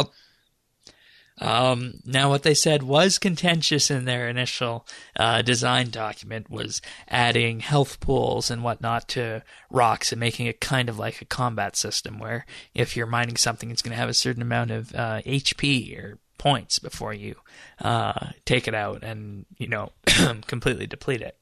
Um, now, what they said was contentious in their initial uh, design document was adding health pools and whatnot to rocks and making it kind of like a combat system where if you're mining something, it's going to have a certain amount of uh, H P or points before you uh, take it out and, you know, completely deplete it.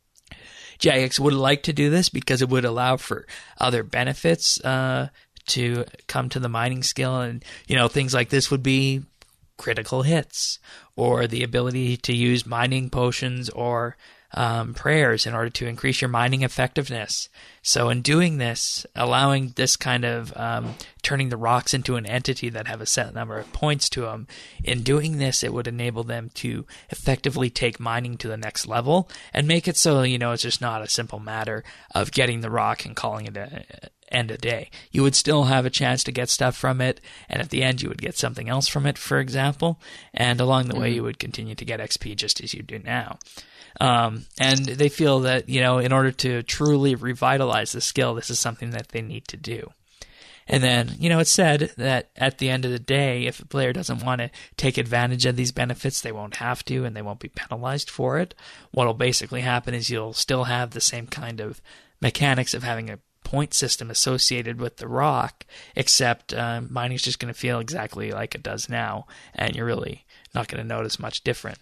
Jagex would like to do this because it would allow for other benefits uh, to come to the mining skill, and you know things like this would be critical hits or the ability to use mining potions or um, prayers in order to increase your mining effectiveness. So in doing this, allowing this kind of um, turning the rocks into an entity that have a set number of points to them, in doing this, it would enable them to effectively take mining to the next level and make it so, you know, it's just not a simple matter of getting the rock and calling it a end a day. You would still have a chance to get stuff from it, and at the end you would get something else from it, for example, and along the mm-hmm. way you would continue to get X P just as you do now. Um, and they feel that, you know, in order to truly revitalize the skill, this is something that they need to do. And then, you know, it's said that at the end of the day, if a player doesn't want to take advantage of these benefits, they won't have to, and they won't be penalized for it. What'll basically happen is you'll still have the same kind of mechanics of having a point system associated with the rock, except uh, mining's just going to feel exactly like it does now, and you're really not going to notice much different.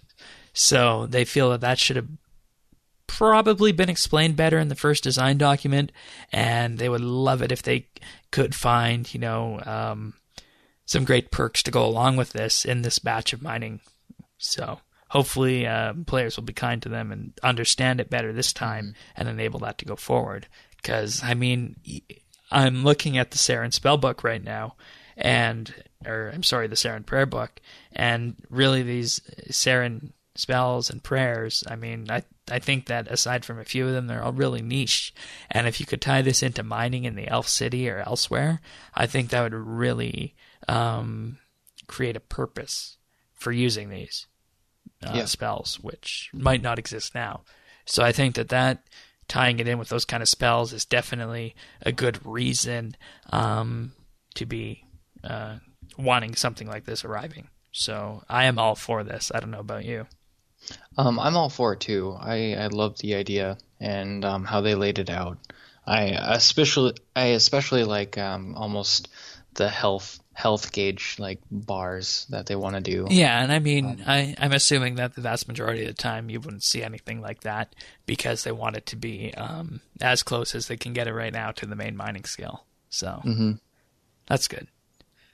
So they feel that that should have probably been explained better in the first design document, and they would love it if they could find, you know, um, some great perks to go along with this in this batch of mining. So hopefully uh, players will be kind to them and understand it better this time mm-hmm. and enable that to go forward. Because, I mean, I'm looking at the Saren Spellbook right now, and, or I'm sorry, the Saren Prayer Book, and really these Saren spells and prayers, I mean, I I think that aside from a few of them, they're all really niche. And if you could tie this into mining in the Elf City or elsewhere, I think that would really um, create a purpose for using these uh, yeah. spells, which might not exist now. So I think that that tying it in with those kind of spells is definitely a good reason um, to be uh, wanting something like this arriving. So I am all for this. I don't know about you. Um, I'm all for it too. I, I love the idea and um, how they laid it out. I especially I especially like um, almost the health health gauge like bars that they want to do. Yeah, and I mean um, I, I'm assuming that the vast majority of the time you wouldn't see anything like that because they want it to be um, as close as they can get it right now to the main mining skill. So mm-hmm. that's good.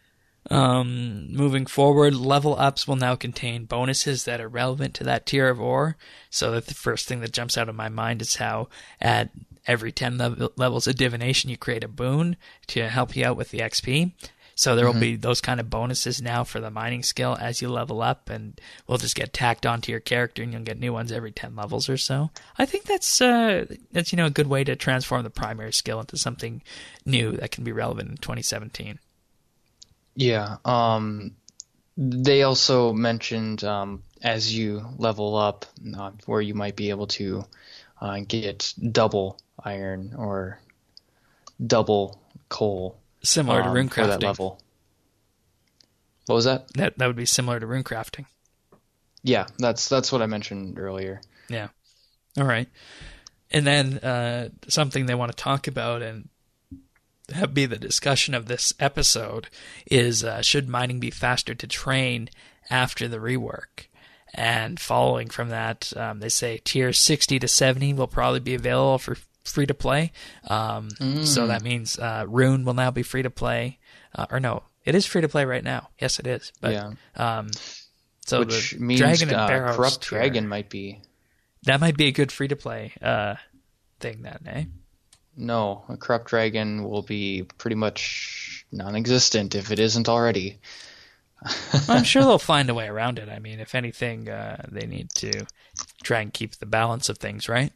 Um, moving forward, level ups will now contain bonuses that are relevant to that tier of ore. So that the first thing that jumps out of my mind is how at every ten level, levels of divination you create a boon to help you out with the X P. So there will mm-hmm. be those kind of bonuses now for the mining skill as you level up, and will just get tacked onto your character, and you'll get new ones every ten levels or so. I think that's uh, that's you know a good way to transform the primary skill into something new that can be relevant in twenty seventeen. Yeah. Um, they also mentioned um, as you level up, uh, where you might be able to uh, get double iron or double coal. Similar to um, rune crafting. For that level. What was that? That that would be similar to rune crafting. Yeah, that's that's what I mentioned earlier. Yeah. All right. And then uh, something they want to talk about and have be the discussion of this episode is uh, should mining be faster to train after the rework? And following from that, um, they say tiers sixty to seventy will probably be available for free to play. Um, mm. So that means uh, Rune will now be free to play. Uh, or no, it is free to play right now. Yes, it is. But, yeah. Um, so Which the means Dragon and uh, Barrows Corrupt tier, Dragon might be. That might be a good free to play uh, thing then, eh? No, a Corrupt Dragon will be pretty much non-existent if it isn't already. I'm sure they'll find a way around it. I mean, if anything, uh, they need to try and keep the balance of things, right?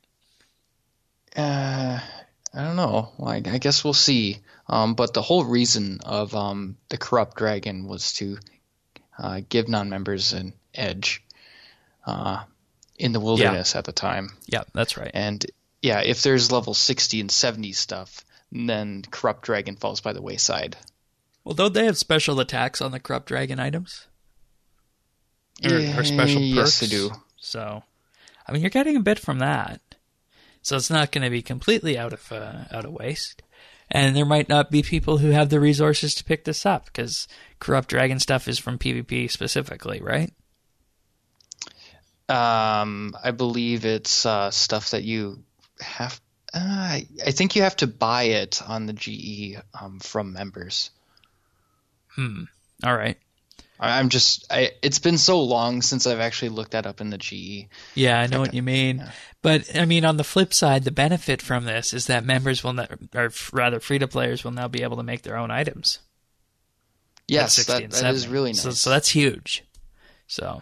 Uh, I don't know. I, I guess we'll see. Um, but the whole reason of um, the Corrupt Dragon was to uh, give non-members an edge uh, in the wilderness yeah. at the time. Yeah, that's right. And yeah, if there's level sixty and seventy stuff, then Corrupt Dragon falls by the wayside. Well, don't they have special attacks on the Corrupt Dragon items? Or, or special perks? Yes, they do. So, I mean, you're getting a bit from that. So it's not going to be completely out of uh, out of waste. And there might not be people who have the resources to pick this up, because Corrupt Dragon stuff is from PvP specifically, right? Um, I believe it's uh, stuff that you have... Uh, I, I think you have to buy it on the G E um, from members. Hmm. All right. I'm just, I, it's been so long since I've actually looked that up in the G E. Yeah, I know what you mean. Yeah. But, I mean, on the flip side, the benefit from this is that members will, not, or rather free-to-players will now be able to make their own items. Yes, that, that is really nice. So, so that's huge. So,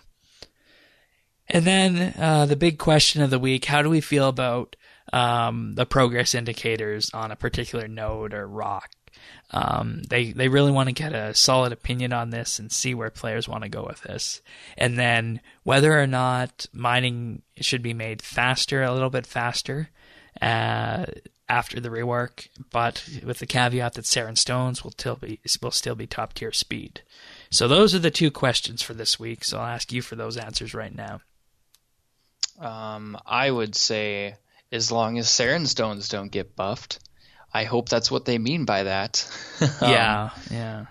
and then uh, the big question of the week, how do we feel about um, the progress indicators on a particular node or rock? Um, they they really want to get a solid opinion on this and see where players want to go with this. And then whether or not mining should be made faster, a little bit faster, uh, after the rework, but with the caveat that Saren Stones will still be will still be top tier speed. So those are the two questions for this week. So I'll ask you for those answers right now. Um, I would say as long as Saren Stones don't get buffed. I hope that's what they mean by that. um, yeah, yeah.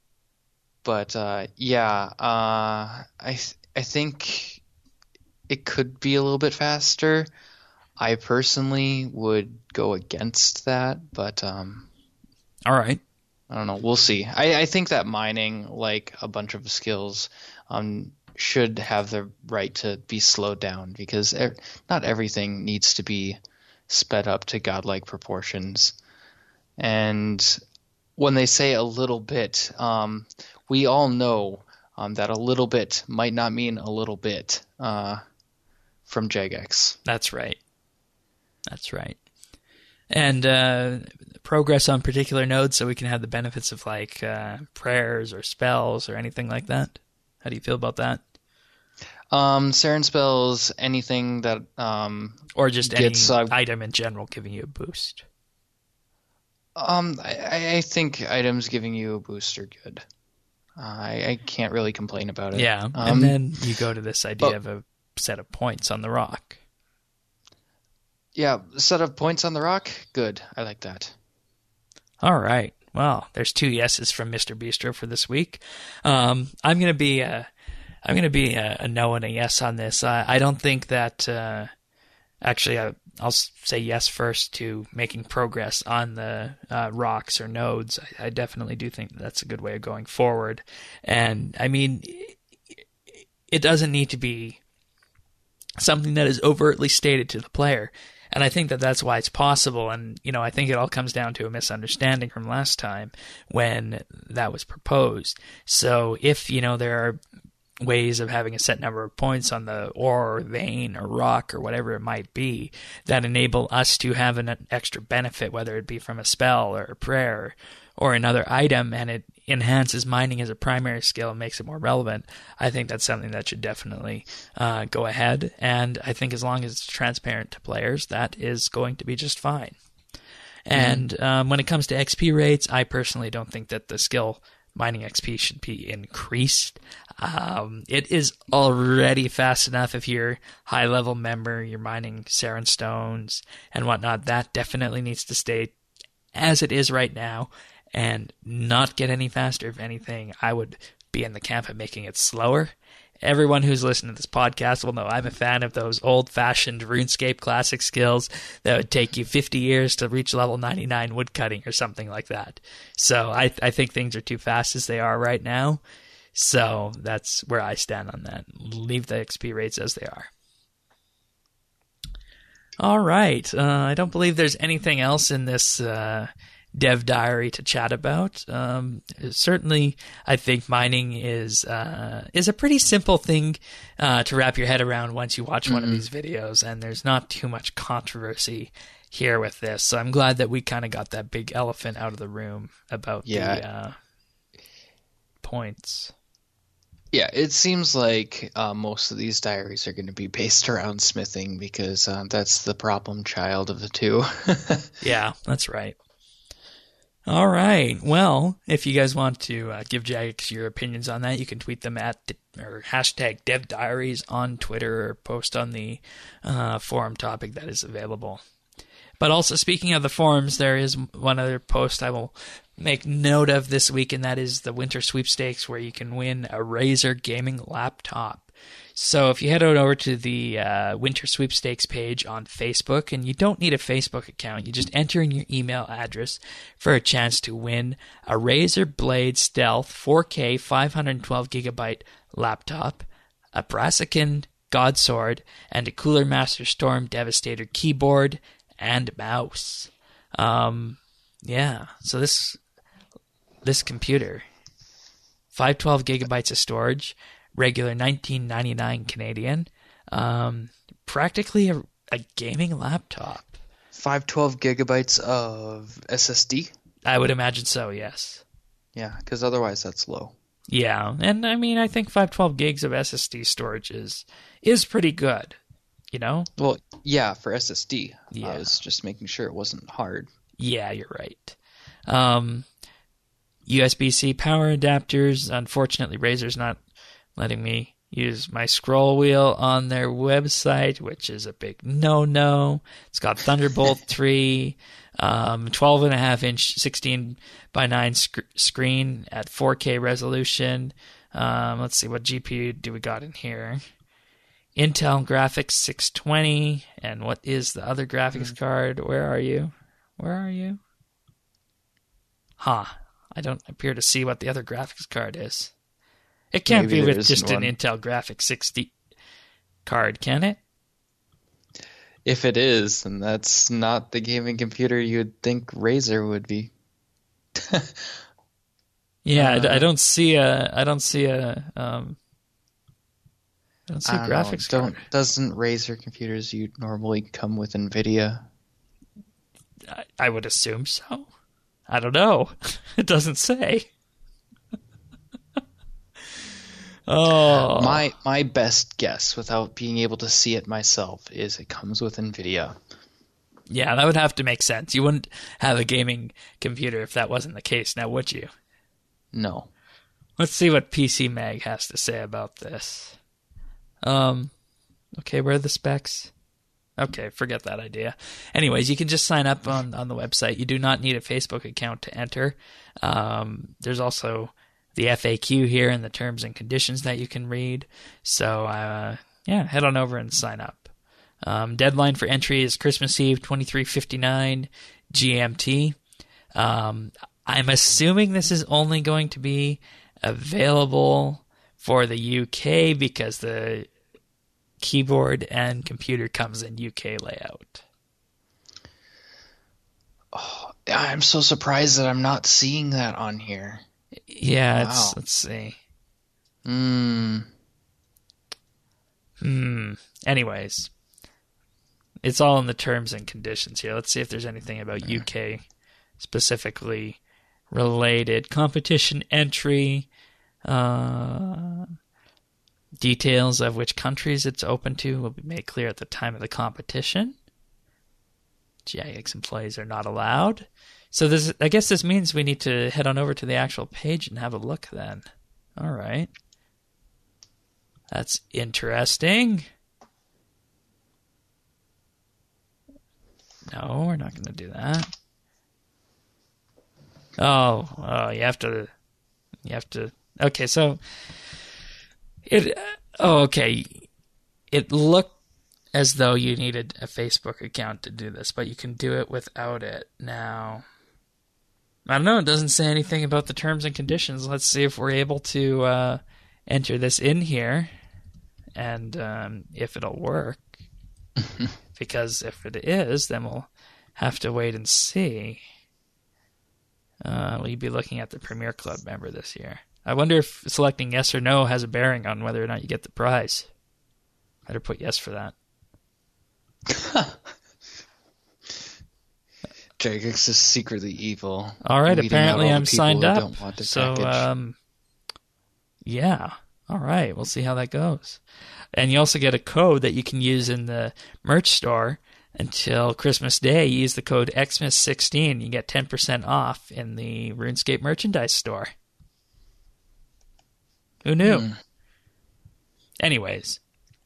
But uh, yeah, uh, I th- I think it could be a little bit faster. I personally would go against that, but um, all right. I don't know. We'll see. I, I think that mining, like a bunch of skills, um, should have the right to be slowed down, because er- not everything needs to be sped up to godlike proportions. And when they say a little bit, um, we all know um, that a little bit might not mean a little bit uh, from Jagex. That's right. That's right. And uh, progress on particular nodes so we can have the benefits of like uh, prayers or spells or anything like that. How do you feel about that? Um, Saren spells, anything that... Um, or just gets, any uh, item in general giving you a boost. Um, I, I think items giving you a boost are good. Uh, I, I can't really complain about it. Yeah, um, and then you go to this idea but, of a set of points on the rock. Yeah, set of points on the rock? Good. I like that. All right. Well, there's two yeses from Mister Bistro for this week. Um, I'm going to be a, I'm going to be a, a no and a yes on this. I, I don't think that... Uh, Actually, I, I'll say yes first to making progress on the uh, rocks or nodes. I, I definitely do think that's a good way of going forward. And I mean, it doesn't need to be something that is overtly stated to the player. And I think that that's why it's possible. And, you know, I think it all comes down to a misunderstanding from last time when that was proposed. So if, you know, there are ways of having a set number of points on the ore or vein or rock or whatever it might be that enable us to have an extra benefit, whether it be from a spell or a prayer or another item, and it enhances mining as a primary skill and makes it more relevant, I think that's something that should definitely uh, go ahead. And I think as long as it's transparent to players, that is going to be just fine. And mm-hmm. um, when it comes to X P rates, I personally don't think that the skill mining X P should be increased. Um, it is already fast enough if you're high-level member, you're mining Saren stones and whatnot. That definitely needs to stay as it is right now and not get any faster. If anything, I would be in the camp of making it slower. Everyone who's listened to this podcast will know I'm a fan of those old-fashioned RuneScape classic skills that would take you fifty years to reach level ninety-nine woodcutting or something like that. So I, I think things are too fast as they are right now. So that's where I stand on that. Leave the X P rates as they are. All right. Uh, I don't believe there's anything else in this uh, dev diary to chat about. Um, certainly, I think mining is uh, is a pretty simple thing uh, to wrap your head around once you watch mm-hmm. one of these videos, and there's not too much controversy here with this. So I'm glad that we kind of got that big elephant out of the room about yeah. the uh, points. Yeah, it seems like uh, most of these diaries are going to be based around smithing because uh, that's the problem child of the two. Yeah, that's right. All right. Well, if you guys want to uh, give Jagex your opinions on that, you can tweet them at or hashtag DevDiaries on Twitter or post on the uh, forum topic that is available. But also, speaking of the forums, there is one other post I will make note of this week, and that is the Winter Sweepstakes, where you can win a Razer gaming laptop. So if you head on over to the uh, Winter Sweepstakes page on Facebook, and you don't need a Facebook account, you just enter in your email address for a chance to win a Razer Blade Stealth four K five hundred twelve gigabyte laptop, a Brassican Godsword, and a Cooler Master Storm Devastator keyboard and mouse. Um, yeah, so this this computer, five hundred twelve gigabytes of storage, regular nineteen ninety-nine Canadian, um, practically a, a gaming laptop. five hundred twelve gigabytes of S S D? I would imagine so, yes. Yeah, because otherwise that's low. Yeah, and I mean, I think five hundred twelve gigs of S S D storage is is pretty good. You know? Well, yeah, for S S D. Yeah. I was just making sure it wasn't hard. Yeah, you're right. Um, U S B C power adapters. Unfortunately, Razer's not letting me use my scroll wheel on their website, which is a big no-no. It's got Thunderbolt three, um, twelve and a half inch sixteen by nine sc- screen at four K resolution. Um, let's see, what G P U do we got in here? Intel Graphics six twenty, and what is the other graphics mm. card? Where are you? Where are you? Huh. I don't appear to see what the other graphics card is. It can't Maybe be with just one. An Intel Graphics sixty card, can it? If it is, then that's not the gaming computer you'd think Razer would be. Yeah, uh, I, I don't see a. I don't see a. Um, I don't see I don't a graphics know. card. Don't, doesn't Razer computers you normally come with NVIDIA? I, I would assume so. I don't know. It doesn't say. Oh, my my best guess, without being able to see it myself, is it comes with NVIDIA. Yeah, that would have to make sense. You wouldn't have a gaming computer if that wasn't the case, now would you? No. Let's see what P C Mag has to say about this. Um, okay, where are the specs? Okay, forget that idea. Anyways, you can just sign up on, on the website. You do not need a Facebook account to enter. Um, there's also the F A Q here and the terms and conditions that you can read. So, uh, yeah, head on over and sign up. Um, deadline for entry is Christmas Eve, twenty-three fifty-nine G M T. Um, I'm assuming this is only going to be available for the U K because the keyboard and computer comes in U K layout. Oh, I'm so surprised that I'm not seeing that on here. Yeah, wow. it's, let's see. Hmm. Hmm. Anyways, it's all in the terms and conditions here. Let's see if there's anything about U K specifically related. Competition entry, uh, details of which countries it's open to will be made clear at the time of the competition. Jagex employees are not allowed. So this, I guess this means we need to head on over to the actual page and have a look then. All right. That's interesting. No, we're not going to do that. Oh, oh, you have to, you have to, okay, so, it, oh, okay, it looked as though you needed a Facebook account to do this, but you can do it without it now. I don't know, it doesn't say anything about the terms and conditions. Let's see if we're able to uh, enter this in here, and um, if it'll work. Because if it is, then we'll have to wait and see. Uh, will you be looking at the Premier Club member this year? I wonder if selecting yes or no has a bearing on whether or not you get the prize. Better put yes for that. Jagex is secretly evil. All right, apparently I'm signed up. So, package. um, yeah. All right, we'll see how that goes. And you also get a code that you can use in the merch store until Christmas Day. You use the code X M I S sixteen. You get ten percent off in the RuneScape merchandise store. Who knew? Mm. Anyways,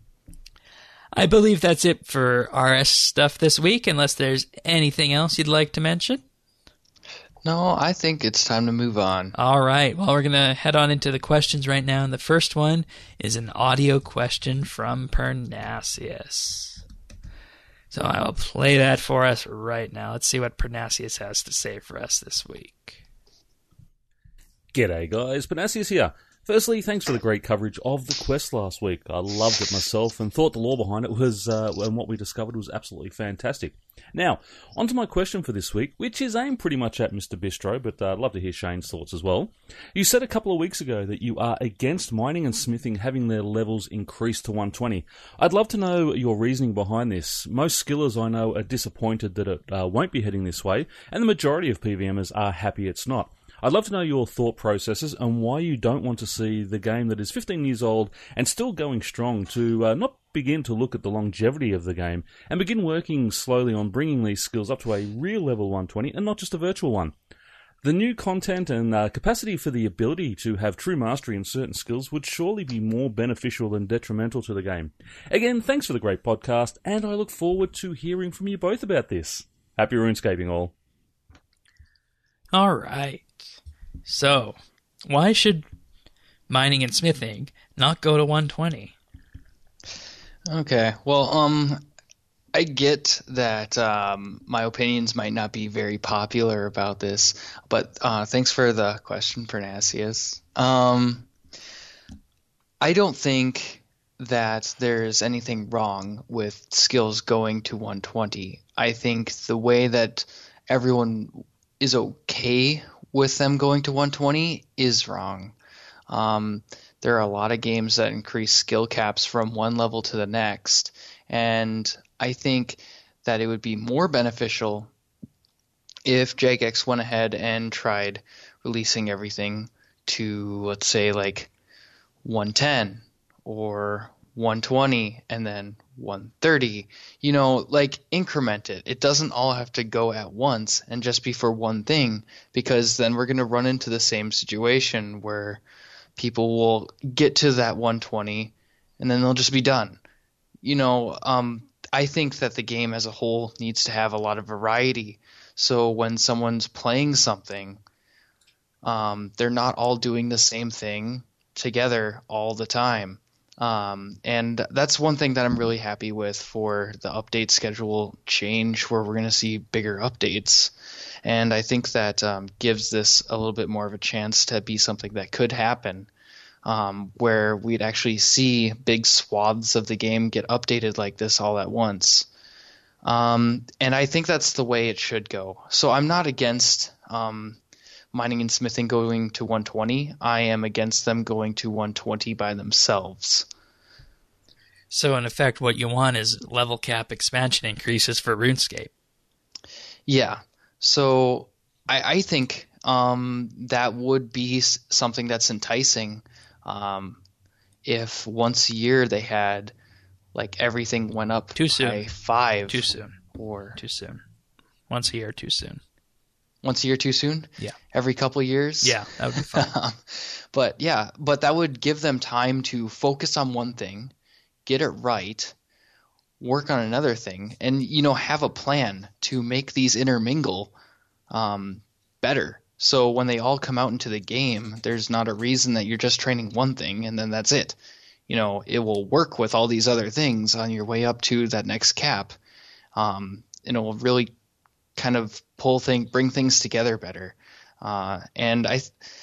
I believe that's it for R S stuff this week, unless there's anything else you'd like to mention. No, I think it's time to move on. All right. Well, we're going to head on into the questions right now. And the first one is an audio question from Pernasius. So I will play that for us right now. Let's see what Pernasius has to say for us this week. G'day, guys. Pernasius here. Firstly, thanks for the great coverage of the quest last week. I loved it myself and thought the lore behind it was, uh, and what we discovered was absolutely fantastic. Now, on to my question for this week, which is aimed pretty much at Mister Bistro, but uh, I'd love to hear Shane's thoughts as well. You said a couple of weeks ago that you are against mining and smithing having their levels increased to one twenty. I'd love to know your reasoning behind this. Most skillers I know are disappointed that it uh, won't be heading this way, and the majority of PVMers are happy it's not. I'd love to know your thought processes and why you don't want to see the game that is fifteen years old and still going strong to uh, not begin to look at the longevity of the game and begin working slowly on bringing these skills up to a real level one twenty and not just a virtual one. The new content and uh, capacity for the ability to have true mastery in certain skills would surely be more beneficial than detrimental to the game. Again, thanks for the great podcast, and I look forward to hearing from you both about this. Happy RuneScaping all. All right. So, why should mining and smithing not go to one twenty? Okay, well, um, I get that um, my opinions might not be very popular about this, but uh, thanks for the question, Pernasius. Um, I don't think that there's anything wrong with skills going to one twenty. I think the way that everyone is okay with them going to one twenty is wrong. Um, there are a lot of games that increase skill caps from one level to the next, and I think that it would be more beneficial if Jagex went ahead and tried releasing everything to, let's say, like one ten or one twenty and then one thirty. You know, like increment it. It doesn't all have to go at once and just be for one thing, because then we're going to run into the same situation where people will get to that one twenty and then they'll just be done. You know, um, I think that the game as a whole needs to have a lot of variety. So when someone's playing something, um, they're not all doing the same thing together all the time. Um, and that's one thing that I'm really happy with for the update schedule change, where we're going to see bigger updates. And I think that um, gives this a little bit more of a chance to be something that could happen, um, where we'd actually see big swaths of the game get updated like this all at once. Um, and I think that's the way it should go. So I'm not against um, mining and smithing going to one twenty. I am against them going to one twenty by themselves. So in effect, what you want is level cap expansion increases for RuneScape. Yeah. So I, I think um, that would be something that's enticing um, if once a year they had like everything went up Too soon. by five. Too soon. Or Too soon. Once a year, too soon. Once a year too soon? Yeah. Every couple of years? Yeah, that would be fun. But yeah, but that would give them time to focus on one thing, get it right, work on another thing, and, you know, have a plan to make these intermingle um, better. So when they all come out into the game, there's not a reason that you're just training one thing and then that's it. You know, it will work with all these other things on your way up to that next cap. Um, and it will really kind of pull thing, bring things together better. Uh, and I,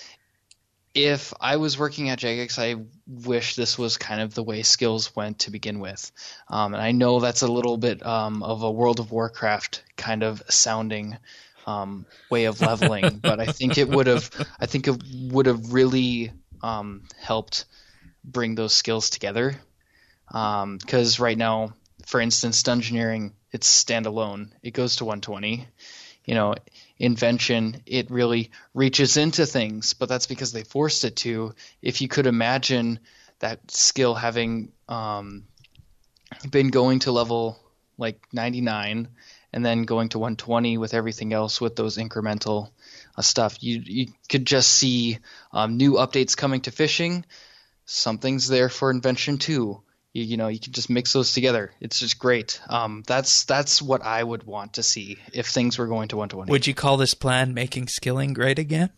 if I was working at Jagex, I wish this was kind of the way skills went to begin with. Um, and I know that's a little bit um, of a World of Warcraft kind of sounding um, way of leveling, but I think it would have, I think it would have really um, helped bring those skills together. Um, because right now, for instance, Dungeoneering, it's standalone. It goes to one twenty. You know, Invention, it really reaches into things, but that's because they forced it to. If you could imagine that skill having um, been going to level like ninety-nine and then going to one twenty with everything else with those incremental uh, stuff, you you could just see um, new updates coming to fishing. Something's there for Invention too. You, you know, you can just mix those together. It's just great. Um, that's that's what I would want to see if things were going to one twenty. Would you call this plan making skilling great again?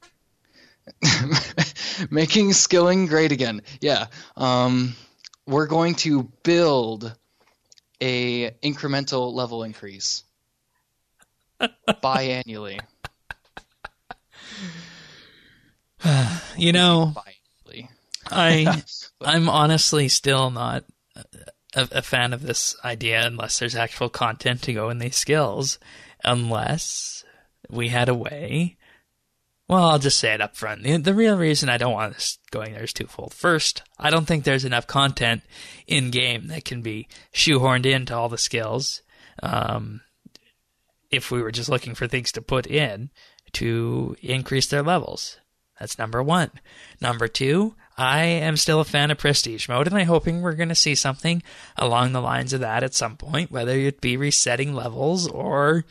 Making skilling great again. Yeah. Um, we're going to build a incremental level increase biannually. You know, Biannually. I I'm honestly still not a, a fan of this idea unless there's actual content to go in these skills. Unless we had a way. Well, I'll just say it up front. The, the real reason I don't want this going there is twofold. First, I don't think there's enough content in game that can be shoehorned into all the skills. Um, if we were just looking for things to put in to increase their levels. That's number one. Number two, I am still a fan of Prestige Mode, and I'm hoping we're going to see something along the lines of that at some point, whether it be resetting levels or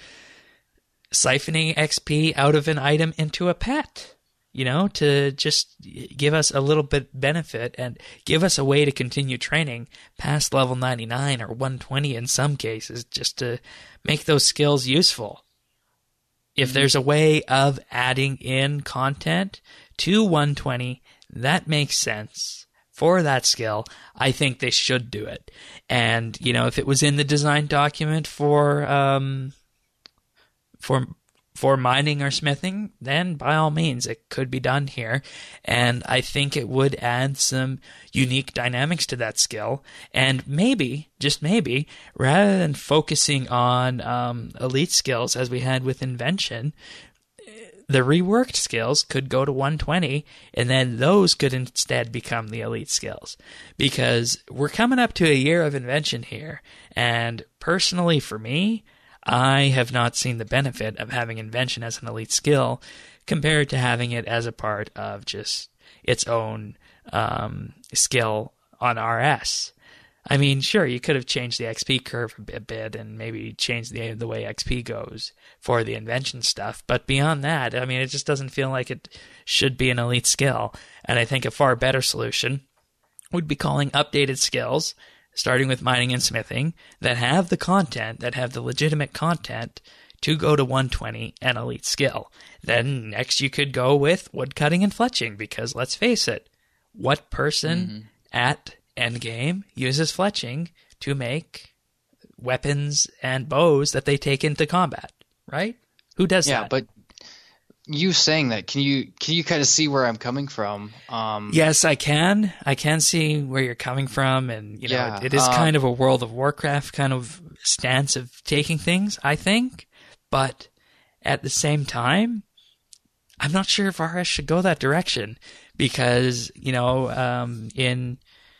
siphoning X P out of an item into a pet, you know, to just give us a little bit benefit and give us a way to continue training past level ninety-nine or one twenty in some cases, just to make those skills useful. If there's a way of adding in content to one twenty that makes sense for that skill, I think they should do it. And, you know, if it was in the design document for um, for for mining or smithing, then by all means it could be done here. And I think it would add some unique dynamics to that skill. And maybe, just maybe, rather than focusing on um, elite skills as we had with Invention, the reworked skills could go to one twenty, and then those could instead become the elite skills. Because we're coming up to a year of Invention here, and personally for me, I have not seen the benefit of having Invention as an elite skill compared to having it as a part of just its own um, skill on R S. I mean, sure, you could have changed the X P curve a bit and maybe changed the the way X P goes for the Invention stuff. But beyond that, I mean, it just doesn't feel like it should be an elite skill. And I think a far better solution would be calling updated skills, starting with mining and smithing, that have the content, that have the legitimate content to go to one twenty and elite skill. Then next you could go with woodcutting and fletching, because let's face it, what person mm-hmm. at Endgame uses fletching to make weapons and bows that they take into combat, right? Who does yeah, that? But you saying that, can you can you kind of see where I'm coming from? Um, yes, I can. I can see where you're coming from, and you know, Yeah, it, it is um, kind of a World of Warcraft kind of stance of taking things, I think. But at the same time, I'm not sure if R S should go that direction because, you know, um, in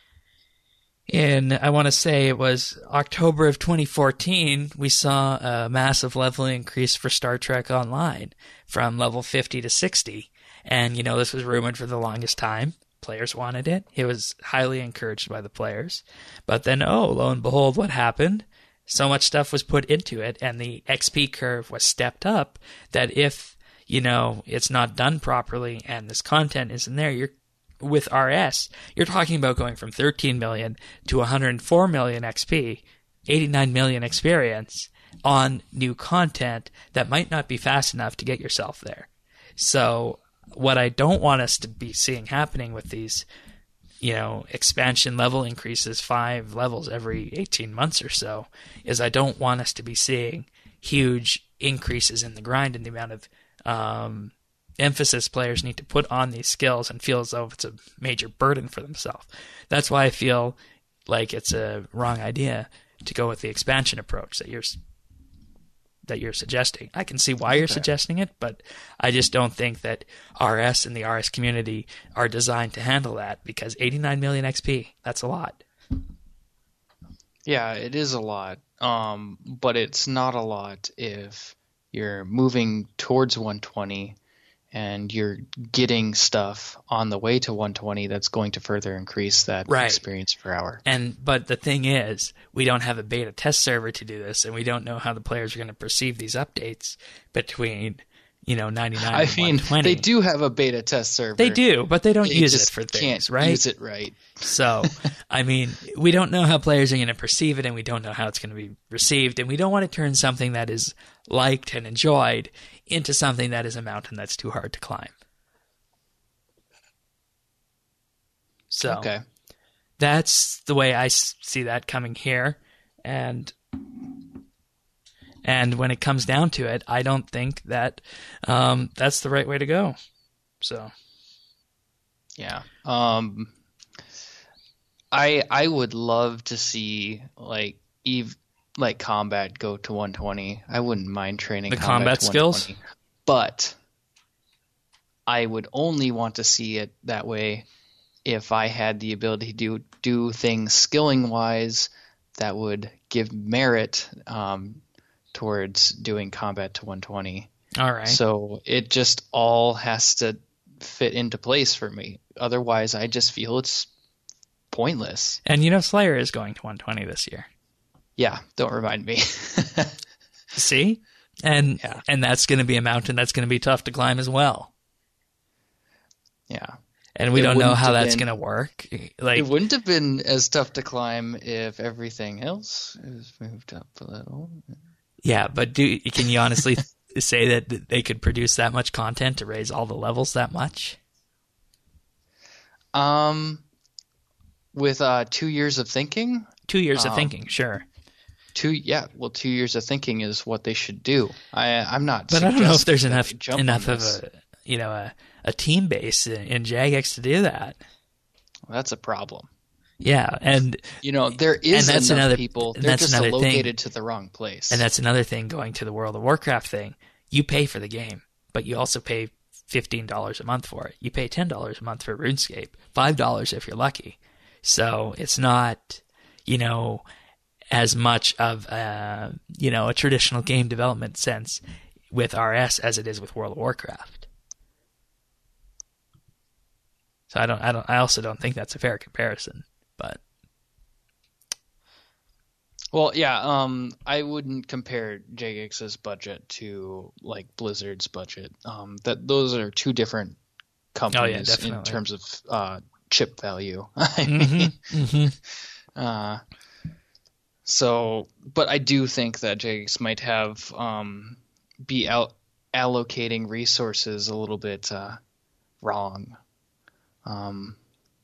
in I want to say it was October of twenty fourteen, we saw a massive level increase for Star Trek Online from level fifty to sixty. And, you know, this was rumored for the longest time. Players wanted it. It was highly encouraged by the players. But then, oh, lo and behold, what happened? So much stuff was put into it, and the X P curve was stepped up that if, you know, it's not done properly and this content isn't there, you're with R S, you're talking about going from thirteen million to one hundred four million X P, eighty-nine million experience on new content that might not be fast enough to get yourself there. So what I don't want us to be seeing happening with these, you know, expansion level increases, five levels every eighteen months or so, is I don't want us to be seeing huge increases in the grind and the amount of um, emphasis players need to put on these skills and feel as though it's a major burden for themselves. That's why I feel like it's a wrong idea to go with the expansion approach that you're that you're suggesting. I can see why you're Okay. suggesting it, but I just don't think that R S and the R S community are designed to handle that because eighty-nine million X P, that's a lot. Yeah, it is a lot, um, but it's not a lot if you're moving towards one twenty and you're getting stuff on the way to one twenty that's going to further increase that Right. experience per hour. And but the thing is, we don't have a beta test server to do this, and we don't know how the players are going to perceive these updates between, you know, ninety-nine I and mean, one twenty. they do have a beta test server. They do, but they don't They use it just for things, can't right? use it right. So, I mean, we don't know how players are going to perceive it, and we don't know how it's going to be received, and we don't want to turn something that is liked and enjoyed into something that is a mountain that's too hard to climb. So, Okay. that's the way I s- see that coming here, and and when it comes down to it, I don't think that um, that's the right way to go. So, Yeah. Um, I I would love to see like Eve like combat go to one twenty. I wouldn't mind training The combat combat to skills? one twenty. But I would only want to see it that way if I had the ability to do, do things skilling wise that would give merit um, towards doing combat to one twenty. all right. So it just all has to fit into place for me. Otherwise, I just feel it's pointless. And you know, Slayer is going to one twenty this year. Yeah, don't remind me. See? And Yeah. and that's going to be a mountain that's going to be tough to climb as well. Yeah. And we It don't know wouldn't how have that's been- going to work. Like, It wouldn't have been as tough to climb if everything else is moved up a little. yeah, but do can you honestly say that they could produce that much content to raise all the levels that much? Um, with uh, two years of thinking, Two years of Um, thinking, sure. two yeah, well, two years of thinking is what they should do. I I'm not. But I don't know if there's suggesting that enough they jump enough on of this. a you know a, a team base in, in Jagex to do that. That's a problem. Yeah, and You know, there is that's enough another- people. and They're that's just another thing. located to the wrong place. and that's another thing going to the World of Warcraft thing. You pay for the game, but you also pay fifteen dollars a month for it. You pay ten dollars a month for RuneScape, five dollars if you're lucky. So it's not, you know, as much of a, you know, a traditional game development sense with R S as it is with World of Warcraft. So I don't, I don't, I also don't think that's a fair comparison, but Well, yeah, um, I wouldn't compare Jagex's budget to like Blizzard's budget. Um, that those are two different companies in definitely. terms of uh, chip value. I mean, hmm uh, so, but I do think that Jagex might have um, be out allocating resources a little bit uh, wrong. Um,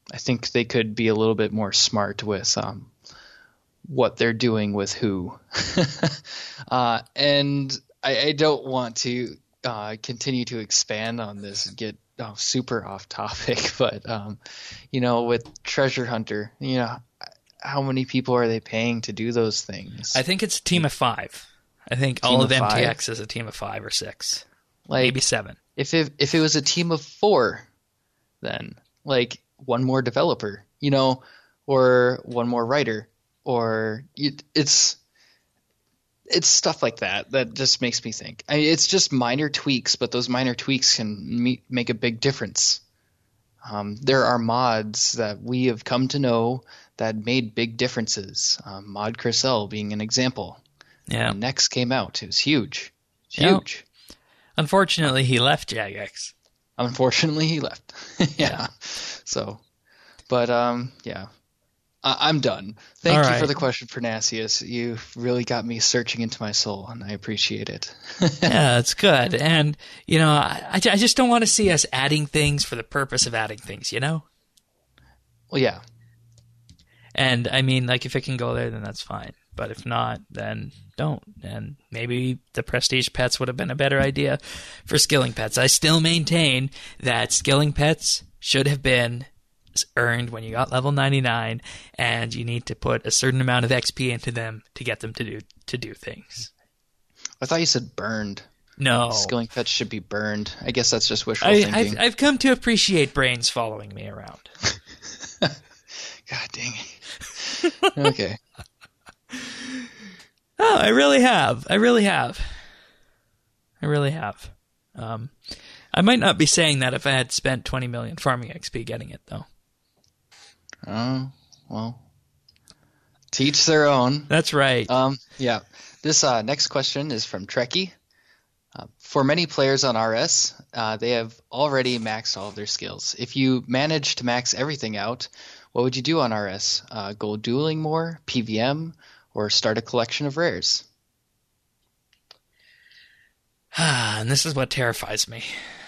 I think they could be a little bit more smart with um, what they're doing with who. uh, and I, I don't want to uh, continue to expand on this and get oh, super off topic, but um, you know, with Treasure Hunter, you know, how many people are they paying to do those things? I think it's a team of five. I think Team all of of M T X five? is a team of five or six, Like, maybe seven. if it if it was a team of four, then like one more developer, you know, or one more writer, or it, it's it's stuff like that that just makes me think. I mean, it's just minor tweaks, but those minor tweaks can me- make a big difference. Um, there are mods that we have come to know that made big differences. Um, Mod Crystal being an example. Yeah. When Next came out, it was huge, Yeah. huge. Unfortunately, he left Jagex. Unfortunately, he left. yeah. So, but um, yeah, I- I'm done. Thank All you right. for the question, Pernasius. You really got me searching into my soul, and I appreciate it. Yeah, it's good. And, you know, I, I ju- I just don't want to see us adding things for the purpose of adding things, you know? Well, yeah. And, I mean, like, if it can go there, then that's fine. But if not, then don't. And maybe the Prestige Pets would have been a better idea for Skilling Pets. I still maintain that Skilling Pets should have been earned when you got level ninety-nine, and you need to put a certain amount of X P into them to get them to do to do things. I thought you said burned. No. Skilling pets should be burned. I guess that's just wishful I, thinking. I've, I've come to appreciate brains following me around. God dang it. Okay. Oh, I really have. I really have. I really have. Um, I might not be saying that if I had spent twenty million farming X P getting it, though. Oh, well. Teach their own. That's right. Um, yeah. This uh, next question is from Trekkie. Uh, for many players on R S, uh, they have already maxed all of their skills. If you manage to max everything out, what would you do on R S? Uh, go dueling more, P V M, or start a collection of rares? And this is what terrifies me.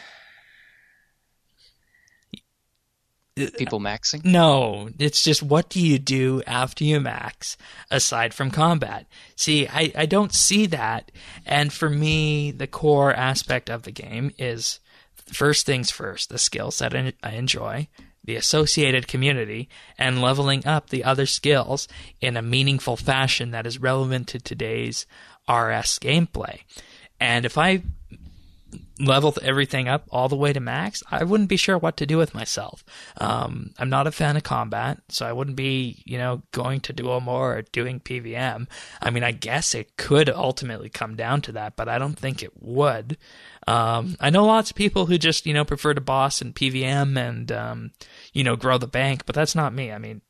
People maxing? No, it's just what do you do after you max aside from combat? See, I, I don't see that. And for me, the core aspect of the game is first things first, the skills that I enjoy, the associated community, and leveling up the other skills in a meaningful fashion that is relevant to today's R S gameplay. And if I leveled everything up all the way to max, I wouldn't be sure what to do with myself. Um, I'm not a fan of combat, so I wouldn't be, you know, going to duel more or doing P V M. I mean, I guess it could ultimately come down to that, but I don't think it would. Um, I know lots of people who just, you know, prefer to boss and P V M and, um, you know, grow the bank, but that's not me. I mean,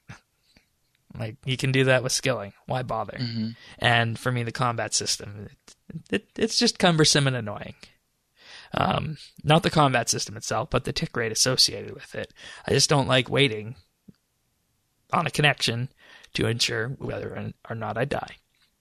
like, you can do that with skilling. Why bother? Mm-hmm. And for me, the combat system, it, it, it's just cumbersome and annoying. Um, not the combat system itself, but the tick rate associated with it. I just don't like waiting on a connection to ensure whether or not I die.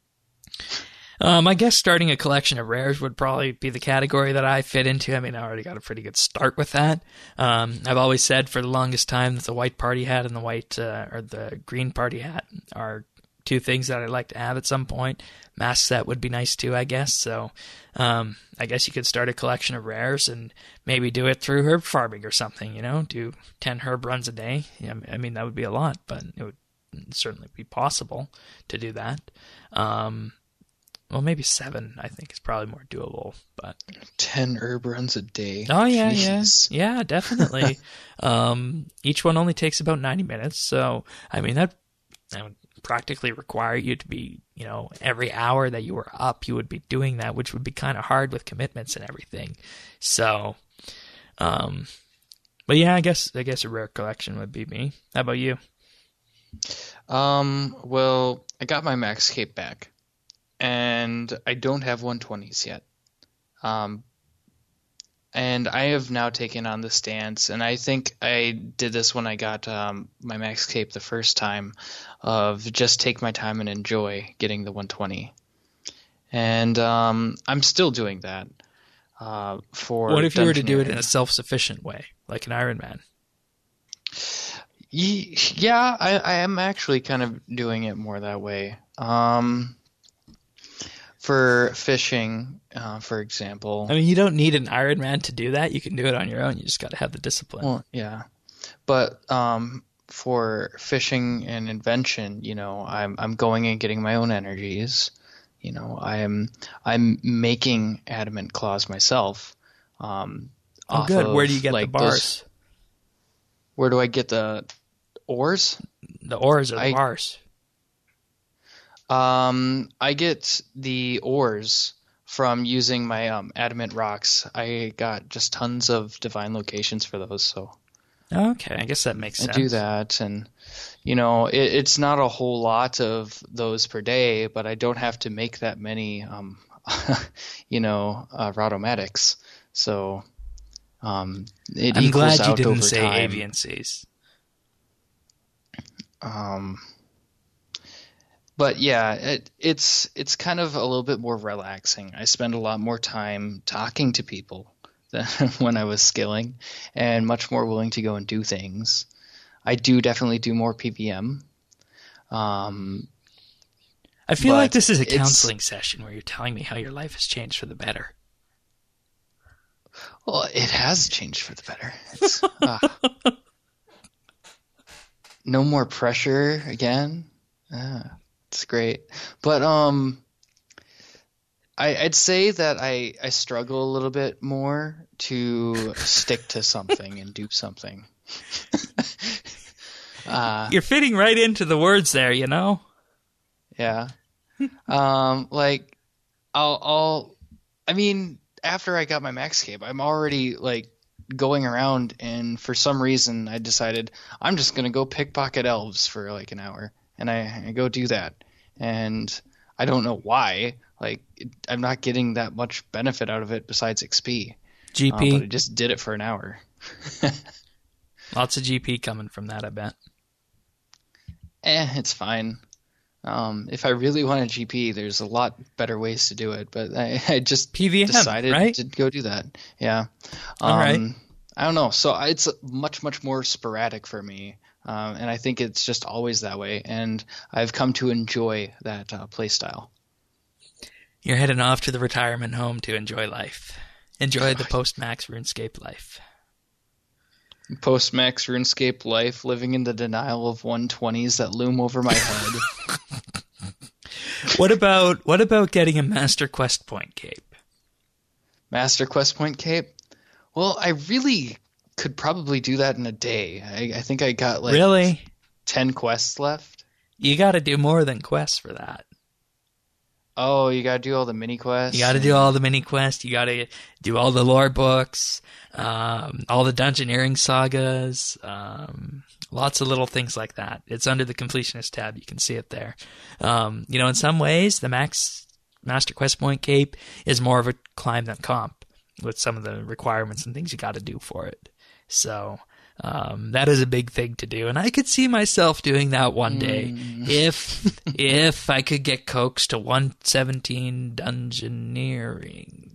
Um, I guess starting a collection of rares would probably be the category that I fit into. I mean, I already got a pretty good start with that. Um, I've always said for the longest time that the white party hat and the white uh, or the green party hat are two things that I'd like to have at some point. Mask set would be nice too, I guess. So um, I guess you could start a collection of rares and maybe do it through herb farming or something, you know, do ten herb runs a day. Yeah, I mean, that would be a lot, but it would certainly be possible to do that. Um, well, maybe seven, I think, is probably more doable. But ten herb runs a day. Oh, yeah, Jeez. yeah. Yeah, definitely. um, each one only takes about ninety minutes. So, I mean, that, that would practically require you to be, you know, every hour that you were up, you would be doing that, which would be kind of hard with commitments and everything. So, um, but yeah, I guess, I guess a rare collection would be me. How about you? Um, well, I got my max cape back, and I don't have one twenties yet. Um, and I have now taken on the stance, and I think I did this when I got um, my max cape the first time, of just take my time and enjoy getting the one twenty. And um, I'm still doing that. Uh, for what if you were to do it in Dungeoneering. a self-sufficient way, like an Iron Man? Ye- Yeah, I, I am actually kind of doing it more that way. Um, for fishing, uh, for example. I mean, you don't need an Iron Man to do that. You can do it on your own. You just got to have the discipline. Well, yeah, but um, for fishing and invention, you know, I'm I'm going and getting my own energies. You know, I'm I'm making adamant claws myself. Um, oh, off good. of, Where do you get like, the bars? those- where do I get the oars? The ores or the I- bars? Um, I get the ores from using my um, adamant rocks. I got just tons of divine locations for those, so Okay, I guess that makes I sense. do that. And you know, it, it's not a whole lot of those per day, but I don't have to make that many, um, you know, uh, Rotomatics. So um, it I'm equals glad you out didn't over say time. avian seas. Um, but yeah, it, it's it's kind of a little bit more relaxing. I spend a lot more time talking to people than when I was skilling, and much more willing to go and do things. I do definitely do more P V M. Um, I feel like but this is a it's- counseling session where you're telling me how your life has changed for the better. well, it has changed for the better. It's, ah. No more pressure again. Ah, it's great. But um, I, I'd say that I, I struggle a little bit more to stick to something and do something. uh, You're fitting right into the words there, you know? yeah. Um, like I'll, I'll, I mean, after I got my max cape, I'm already like going around, and for some reason I decided I'm just going to go pickpocket elves for like an hour, and I, I go do that. And I don't know why, like it, I'm not getting that much benefit out of it besides X P. G Uh, P. but I just did it for an hour. Lots of G P coming from that, I bet. Eh, it's fine. Um, if I really want a G P, there's a lot better ways to do it, but I, I just P V M, decided right? to go do that. Yeah. Um, All right. I don't know. So it's much, much more sporadic for me. Um, and I think it's just always that way. And I've come to enjoy that uh, play style. You're heading off to the retirement home to enjoy life. Enjoy the post-max RuneScape life. Post-max RuneScape life, living in the denial of one twenties that loom over my head. What about what about getting a Master Quest Point cape? Master Quest Point cape? Well, I really could probably do that in a day. I, I think I got like Really? ten quests left. You got to do more than quests for that. Oh, you gotta do all the mini quests? You got to do all the mini quests. You got to do all the lore books, um, all the Dungeoneering sagas, um, lots of little things like that. It's under the completionist tab. You can see it there. Um, you know, in some ways, the Max Master Quest Point cape is more of a climb than comp with some of the requirements and things you got to do for it. So um, that is a big thing to do, and I could see myself doing that one day Mm. if if I could get coaxed to one seventeen Dungeoneering.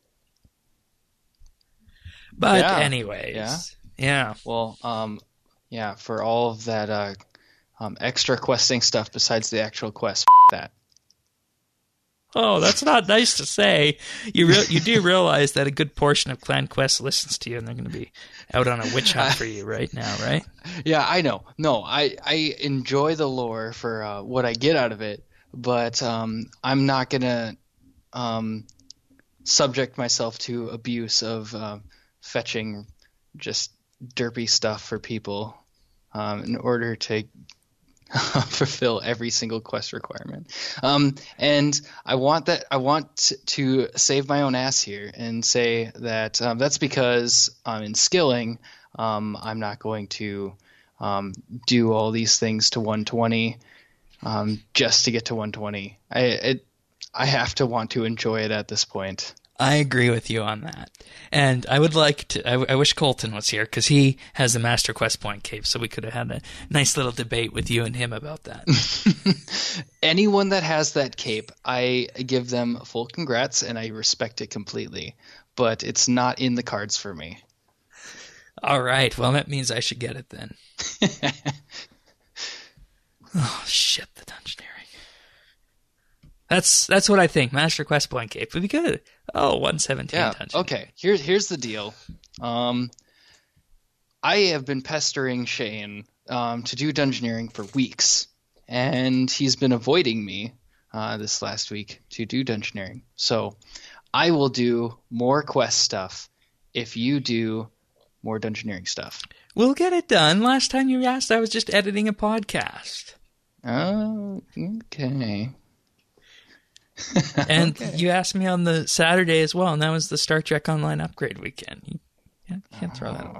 But Yeah. anyways, Yeah. yeah. Well, um, yeah, for all of that uh, um, extra questing stuff besides the actual quest, f- that. Oh, that's not nice to say. You re- you do realize that a good portion of Clan Quest listens to you, and they're going to be out on a witch hunt for you right now, right? Yeah, I know. No, I, I enjoy the lore for uh, what I get out of it, but um, I'm not going to um, subject myself to abuse of uh, fetching just derpy stuff for people um, in order to fulfill every single quest requirement. Um, and I want that. I want to save my own ass here and say that um, that's because um, in skilling, um, I'm not going to um, do all these things to one twenty um, just to get to one twenty. I it, I have to want to enjoy it at this point. I agree with you on that. And I would like to, I, I wish Colton was here because he has the Master Quest Point cape, so we could have had a nice little debate with you and him about that. Anyone that has that cape, I give them full congrats and I respect it completely, but it's not in the cards for me. All right. Well, that means I should get it then. Oh, shit, the Dungeoneering. That's that's what I think. Master Quest Blank Cape would be good. Oh, one seventeen Yeah. Dungeoneering. Okay. Here's here's the deal. Um, I have been pestering Shane um, to do Dungeoneering for weeks, and he's been avoiding me uh, this last week to do Dungeoneering. So I will do more quest stuff if you do more Dungeoneering stuff. We'll get it done. Last time you asked, I was just editing a podcast. Oh, okay. And Okay. you asked me on the Saturday as well, and that was the Star Trek Online upgrade weekend. You can't, can't throw that away.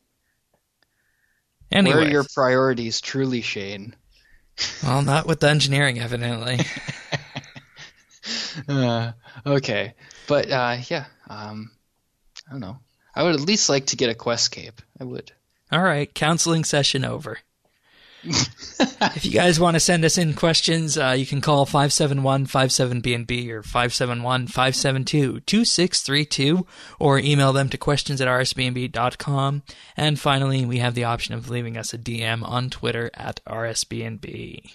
Where Anyway, are your priorities, truly, Shane? well, not with Dungeoneering, evidently. Uh, okay, but uh, yeah, um, I don't know. I would at least like to get a quest cape. I would. All right, counseling session over. If you guys want to send us in questions, uh, you can call five seven one, five seven B N B or five seven one, five seven two, two six three two, or email them to questions at r s b n b dot com. And finally, we have the option of leaving us a D M on Twitter at r s b n b.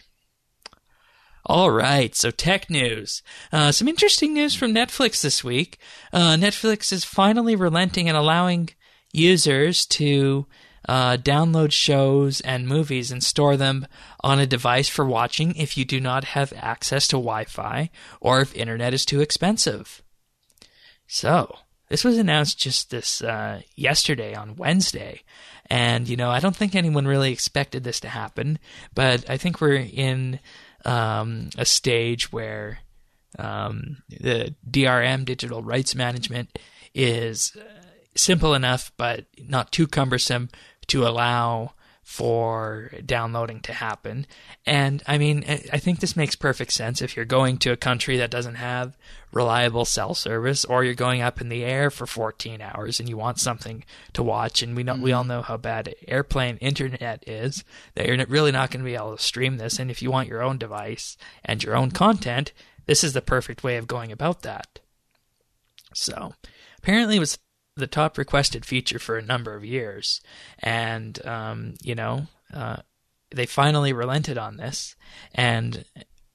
All right, so tech news. Uh, some interesting news from Netflix this week. Uh, Netflix is finally relenting and allowing users to uh, download shows and movies and store them on a device for watching if you do not have access to Wi-Fi or if internet is too expensive. So, this was announced just this uh, yesterday on Wednesday. And, you know, I don't think anyone really expected this to happen, but I think we're in um, a stage where um, the D R M, Digital Rights Management, is uh, simple enough but not too cumbersome to allow for downloading to happen. And I mean, I think this makes perfect sense if you're going to a country that doesn't have reliable cell service, or you're going up in the air for fourteen hours and you want something to watch. And we know, mm-hmm. we all know how bad airplane internet is, that you're really not going to be able to stream this. And if you want your own device and your own content, this is the perfect way of going about that. So apparently it was the top requested feature for a number of years. And, um, you know, uh, they finally relented on this. And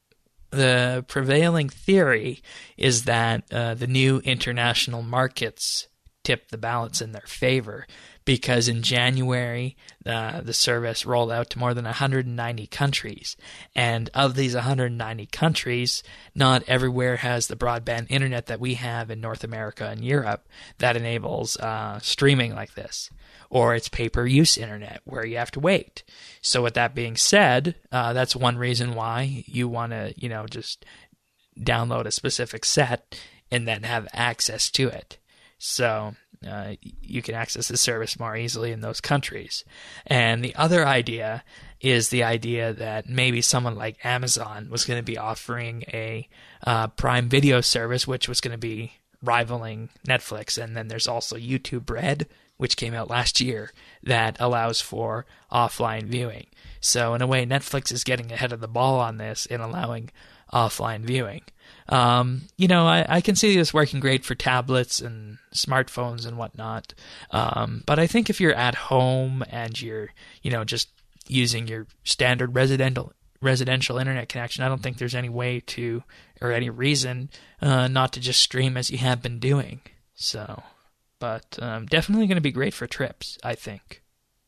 the prevailing theory is that uh, the new international markets tip the balance in their favor, because in January, uh, the service rolled out to more than one hundred ninety countries. And of these one hundred ninety countries, not everywhere has the broadband internet that we have in North America and Europe that enables uh, streaming like this. Or it's pay-per-use internet where you have to wait. So with that being said, uh, that's one reason why you want to, you know, just download a specific set and then have access to it. So uh, you can access the service more easily in those countries. And the other idea is the idea that maybe someone like Amazon was going to be offering a uh, Prime Video service, which was going to be rivaling Netflix. And then there's also YouTube Red, which came out last year, that allows for offline viewing. So in a way, Netflix is getting ahead of the ball on this in allowing offline viewing. Um, you know, I, I can see this working great for tablets and smartphones and whatnot. Um, but I think if you're at home and you're, you know, just using your standard residential residential internet connection, I don't think there's any way to, or any reason, uh, not to just stream as you have been doing. So, but um, definitely going to be great for trips, I think.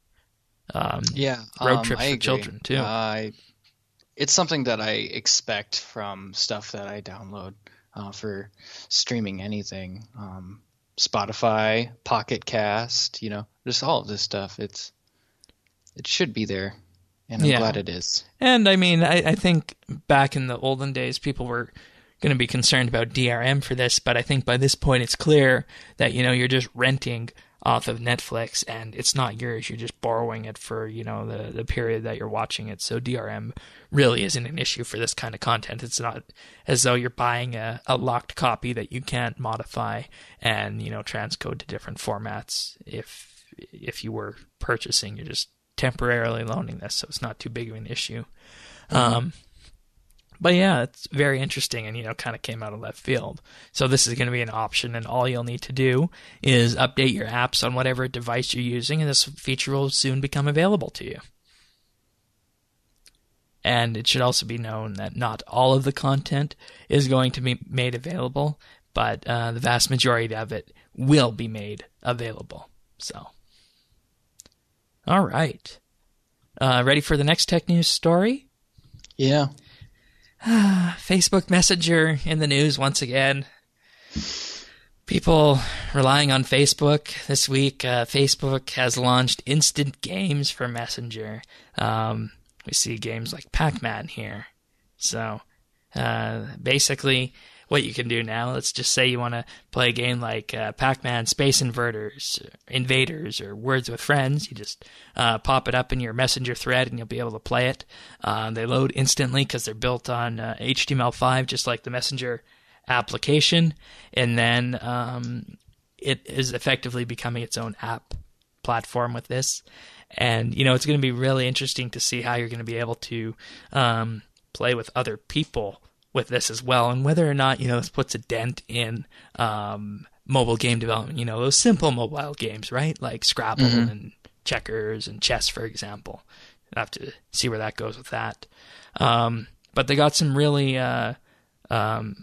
Um, yeah, road um, trips I for agree. children too. Uh, it's something that I expect from stuff that I download uh, for streaming anything. Um, Spotify, Pocket Cast, you know, just all of this stuff. It's it should be there, and I'm Yeah. glad it is. And I mean, I, I think back in the olden days, people were going to be concerned about D R M for this, but I think by this point it's clear that, you know, you're just renting off of Netflix and it's not yours. You're just borrowing it for, you know, the, the period that you're watching it. So D R M really isn't an issue for this kind of content. It's not as though you're buying a, a locked copy that you can't modify and, you know, transcode to different formats. If, if you were purchasing, you're just temporarily loaning this, so it's not too big of an issue. Um, But yeah, it's very interesting and, you know, kind of came out of left field. So this is going to be an option, and all you'll need to do is update your apps on whatever device you're using, and this feature will soon become available to you. And it should also be known that not all of the content is going to be made available, but uh, the vast majority of it will be made available. So, all right. Uh, ready for the next tech news story? Yeah. Facebook Messenger in the news once again. People relying on Facebook this week. Uh, Facebook has launched instant games for Messenger. Um... We see games like Pac-Man here. So, uh, basically, what you can do now, let's just say you want to play a game like uh, Pac-Man Space Inverters, Invaders, or Words with Friends. You just uh, pop it up in your Messenger thread and you'll be able to play it. Uh, they load instantly because they're built on uh, H T M L five, just like the Messenger application. And then um, it is effectively becoming its own app platform with this. And, you know, it's going to be really interesting to see how you're going to be able to um, play with other people with this as well, and whether or not, you know, this puts a dent in um, mobile game development. You know, those simple mobile games, right? Like Scrabble mm-hmm. and checkers and chess, for example. I'll have to see where that goes with that. Um, but they got some really uh, um,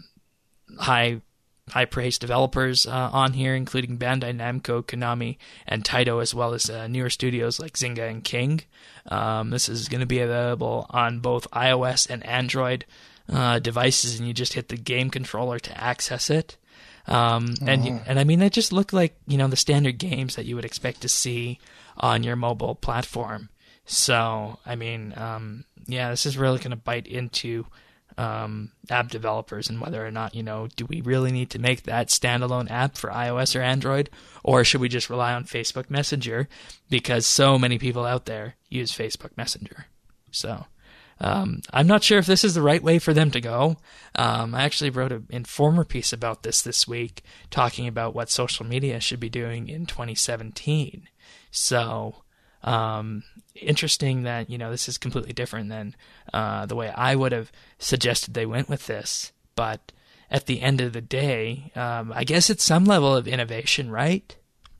high high-praised developers uh, on here, including Bandai Namco, Konami, and Taito, as well as uh, newer studios like Zynga and King. Um, this is going to be available on both iOS and Android uh, devices, and you just hit the game controller to access it. Um, oh. And and I mean, they just look like, you know, the standard games that you would expect to see on your mobile platform. So, I mean, um, yeah, this is really going to bite into Um, app developers and whether or not, you know, do we really need to make that standalone app for iOS or Android, or should we just rely on Facebook Messenger because so many people out there use Facebook Messenger. So um, I'm not sure if this is the right way for them to go. Um, I actually wrote an Informer piece about this this week, talking about what social media should be doing in twenty seventeen. So Um, interesting that, you know, this is completely different than uh, the way I would have suggested they went with this. But at the end of the day, um, I guess it's some level of innovation, right?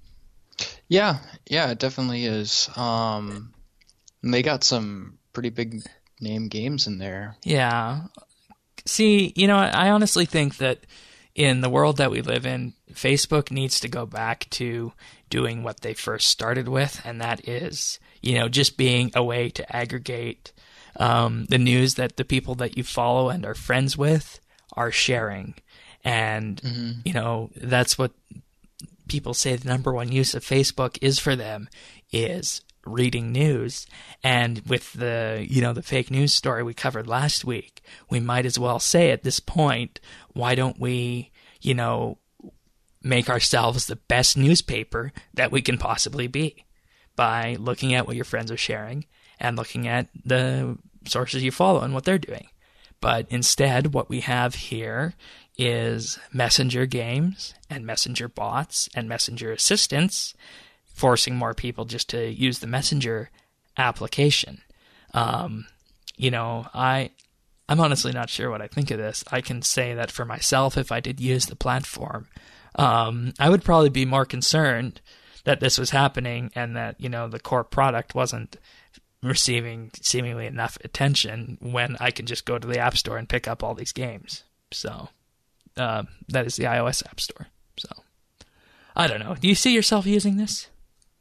Yeah, yeah, it definitely is. Um, they got some pretty big name games in there. Yeah. See, you know, I honestly think that in the world that we live in, Facebook needs to go back to doing what they first started with, and that is, you know, just being a way to aggregate um, the news that the people that you follow and are friends with are sharing. And, mm-hmm. you know, that's what people say the number one use of Facebook is for them, is reading news. And with the, you know, the fake news story we covered last week, we might as well say at this point, why don't we, you know, make ourselves the best newspaper that we can possibly be by looking at what your friends are sharing and looking at the sources you follow and what they're doing. But instead, what we have here is messenger games and messenger bots and messenger assistants forcing more people just to use the messenger application. Um, you know, I, I'm honestly not sure what I think of this. I can say that for myself, if I did use the platform, um, I would probably be more concerned that this was happening and that, you know, the core product wasn't receiving seemingly enough attention when I can just go to the App Store and pick up all these games. So, uh, that is the iOS App Store. So, I don't know. Do you see yourself using this?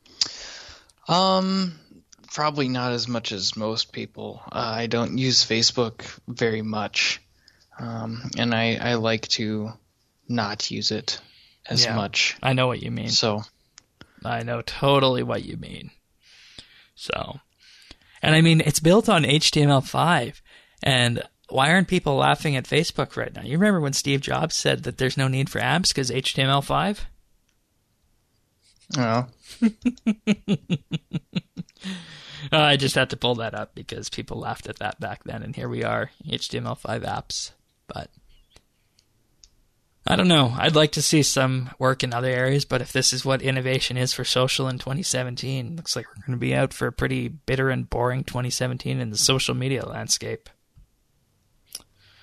Um, probably not as much as most people. Uh, I don't use Facebook very much, um, and I, I like to not use it as yeah, much. I know what you mean. So, I know totally what you mean. So, and I mean, it's built on H T M L five, and why aren't people laughing at Facebook right now? You remember when Steve Jobs said that there's no need for apps because H T M L five? Oh. uh, I just had to pull that up because people laughed at that back then, and here we are, H T M L five apps. But I don't know. I'd like to see some work in other areas, but if this is what innovation is for social in twenty seventeen, looks like we're going to be out for a pretty bitter and boring twenty seventeen in the social media landscape.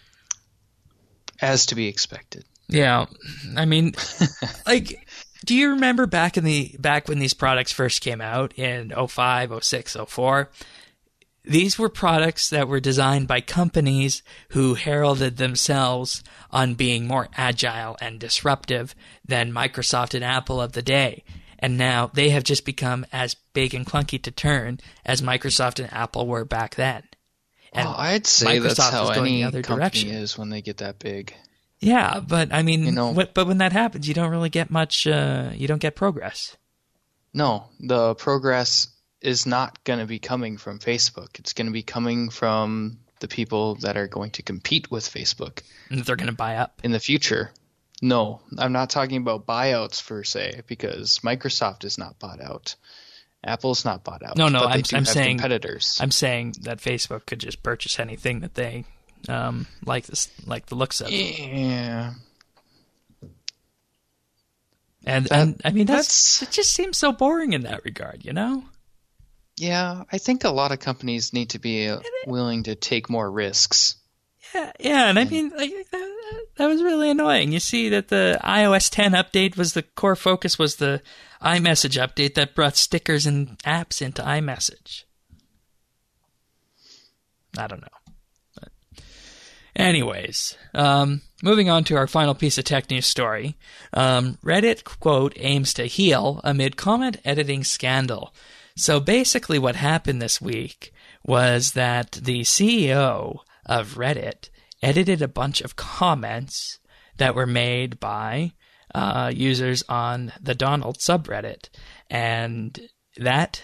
As to be expected. Yeah, I mean, like, do you remember back in the back when these products first came out in oh five, oh six, oh four? These were products that were designed by companies who heralded themselves on being more agile and disruptive than Microsoft and Apple of the day. And now they have just become as big and clunky to turn as Microsoft and Apple were back then. And well, I'd say Microsoft that's how is going any the other company direction. is when they get that big. Yeah, but I mean, You know- what, but when that happens, you don't really get much, uh, you don't get progress. No, the progress is not going to be coming from Facebook. It's going to be coming from the people that are going to compete with Facebook And they're going to buy up. in the future. No, I'm not talking about buyouts per se, because Microsoft is not bought out. Apple's not bought out. No, no, but they I'm- do I'm have saying- competitors. I'm saying that Facebook could just purchase anything that they um, like this, like the looks of. Yeah. And, That- and I mean, that's, that's- it just seems so boring in that regard, you know? Yeah, I think a lot of companies need to be uh, willing to take more risks. Yeah, yeah, and I mean, like, that, that was really annoying. You see that the i O S ten update was the core focus was the iMessage update that brought stickers and apps into iMessage. I don't know. But anyways, um, moving on to our final piece of tech news story. Um, Reddit, quote, aims to heal amid comment editing scandal. So basically what happened this week was that the C E O of Reddit edited a bunch of comments that were made by uh, users on the Donald subreddit. And that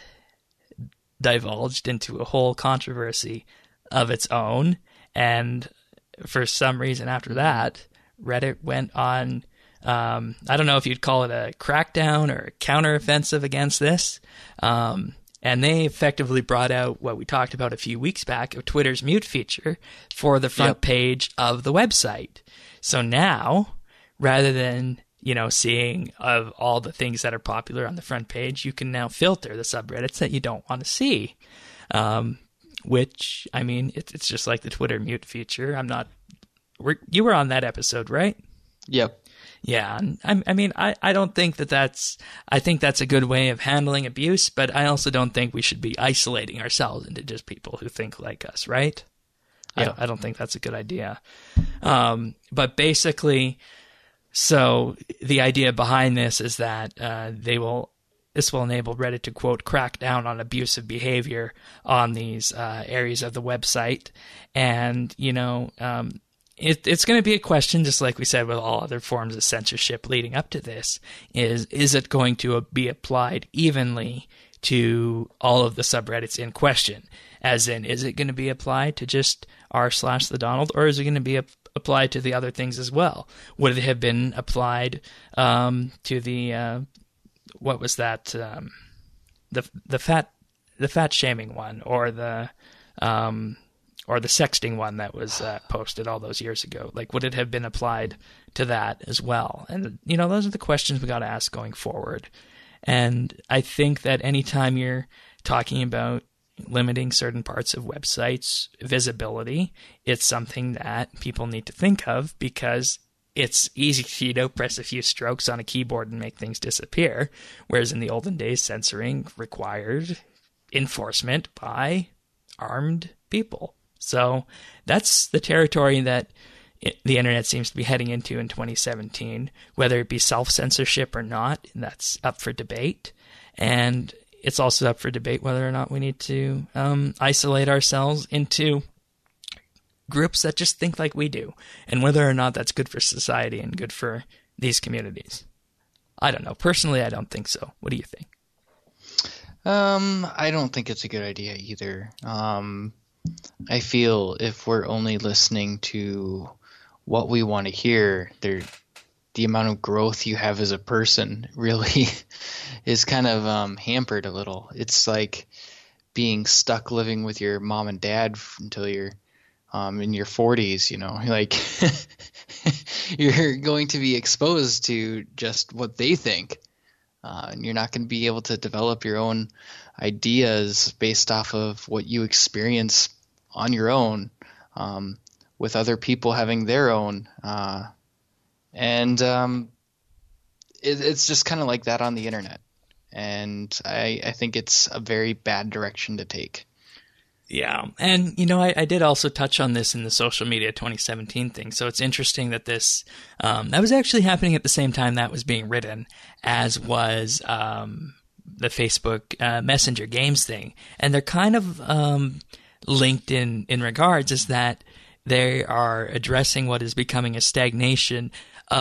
divulged into a whole controversy of its own. And for some reason after that, Reddit went on, um, I don't know if you'd call it a crackdown or a counteroffensive against this. Um, and they effectively brought out what we talked about a few weeks back of Twitter's mute feature for the front Yep. page of the website. So now, rather than, you know, seeing of all the things that are popular on the front page, you can now filter the subreddits that you don't want to see. Um, which, I mean, it, it's just like the Twitter mute feature. I'm not, we're, you were on that episode, right? Yep. Yeah, and I, I mean, I, I don't think that that's, I think that's a good way of handling abuse, but I also don't think we should be isolating ourselves into just people who think like us, right? I, Yeah. don't, I don't think that's a good idea. Um, but basically, so the idea behind this is that uh, they will, this will enable Reddit to, quote, crack down on abusive behavior on these uh, areas of the website. And, you know, um, It, it's going to be a question, just like we said with all other forms of censorship leading up to this, is is it going to be applied evenly to all of the subreddits in question? As in, is it going to be applied to just r slash the Donald, or is it going to be ap- applied to the other things as well? Would it have been applied um, to the, uh, what was that, um, the the fat the fat shaming one, or the... Um, or the sexting one that was uh, posted all those years ago? Like, would it have been applied to that as well? And, you know, those are the questions we got to ask going forward. And I think that anytime you're talking about limiting certain parts of websites' visibility, it's something that people need to think of, because it's easy for you to press a few strokes on a keyboard and make things disappear, whereas in the olden days, censoring required enforcement by armed people. So that's the territory that it, the internet seems to be heading into in twenty seventeen, whether it be self-censorship or not. That's up for debate. And it's also up for debate whether or not we need to um, isolate ourselves into groups that just think like we do, and whether or not that's good for society and good for these communities. I don't know. Personally, I don't think so. What do you think? Um, I don't think it's a good idea either. Um, I feel if we're only listening to what we want to hear, there, the amount of growth you have as a person really is kind of um, hampered a little. It's like being stuck living with your mom and dad until you're um, in your forties, you know, like you're going to be exposed to just what they think. Uh, and you're not going to be able to develop your own ideas based off of what you experience on your own, um, with other people having their own. Uh, and um, it, it's just kind of like that on the internet. And I, I think it's a very bad direction to take. Yeah. And, you know, I, I did also touch on this in the social media twenty seventeen thing. So it's interesting that this, um, that was actually happening at the same time that was being written, as was um, the Facebook uh, Messenger games thing. And they're kind of um, linked in, in regards, is that they are addressing what is becoming a stagnation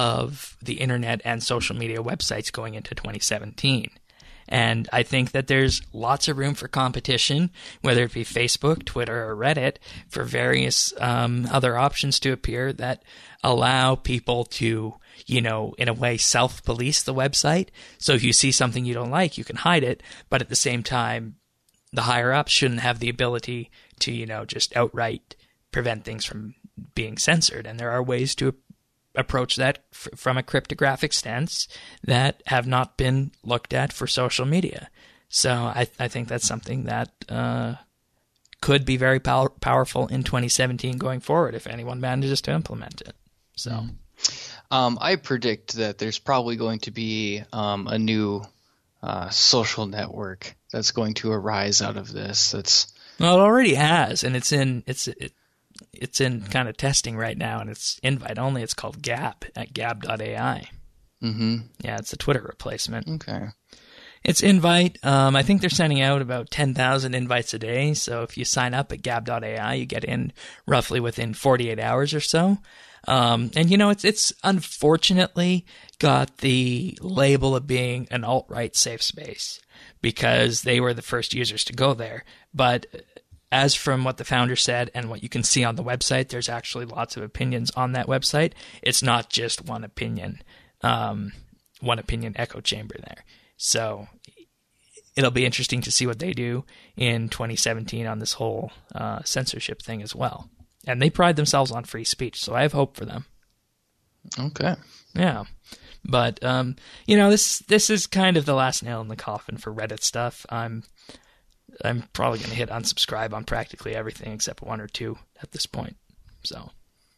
of the internet and social media websites going into twenty seventeen. And I think that there's lots of room for competition, whether it be Facebook, Twitter, or Reddit, for various um, other options to appear that allow people to, you know, in a way, self-police the website. So if you see something you don't like, you can hide it. But at the same time, the higher-ups shouldn't have the ability to, you know, just outright prevent things from being censored. And there are ways to approach that f- from a cryptographic stance that have not been looked at for social media. So I, I think that's something that uh, could be very pow- powerful in twenty seventeen going forward if anyone manages to implement it. So um, I predict that there's probably going to be um, a new uh, social network that's going to arise out of this. That's well, it already has, and it's in it's it, It's in kind of testing right now, and it's invite only. It's called Gab at gab dot A I. Mm-hmm. Yeah, it's a Twitter replacement. Okay. It's invite. Um, I think they're sending out about ten thousand invites a day. So if you sign up at gab dot A I, you get in roughly within forty-eight hours or so. Um, and, you know, it's it's unfortunately got the label of being an alt-right safe space because they were the first users to go there. But as from what the founder said and what you can see on the website, there's actually lots of opinions on that website. It's not just one opinion, um, one opinion echo chamber there. So it'll be interesting to see what they do in twenty seventeen on this whole uh, censorship thing as well. And they pride themselves on free speech, so I have hope for them. Okay. Yeah. But, um, you know, this this is kind of the last nail in the coffin for Reddit stuff. I'm... I'm probably going to hit unsubscribe on practically everything except one or two at this point. So,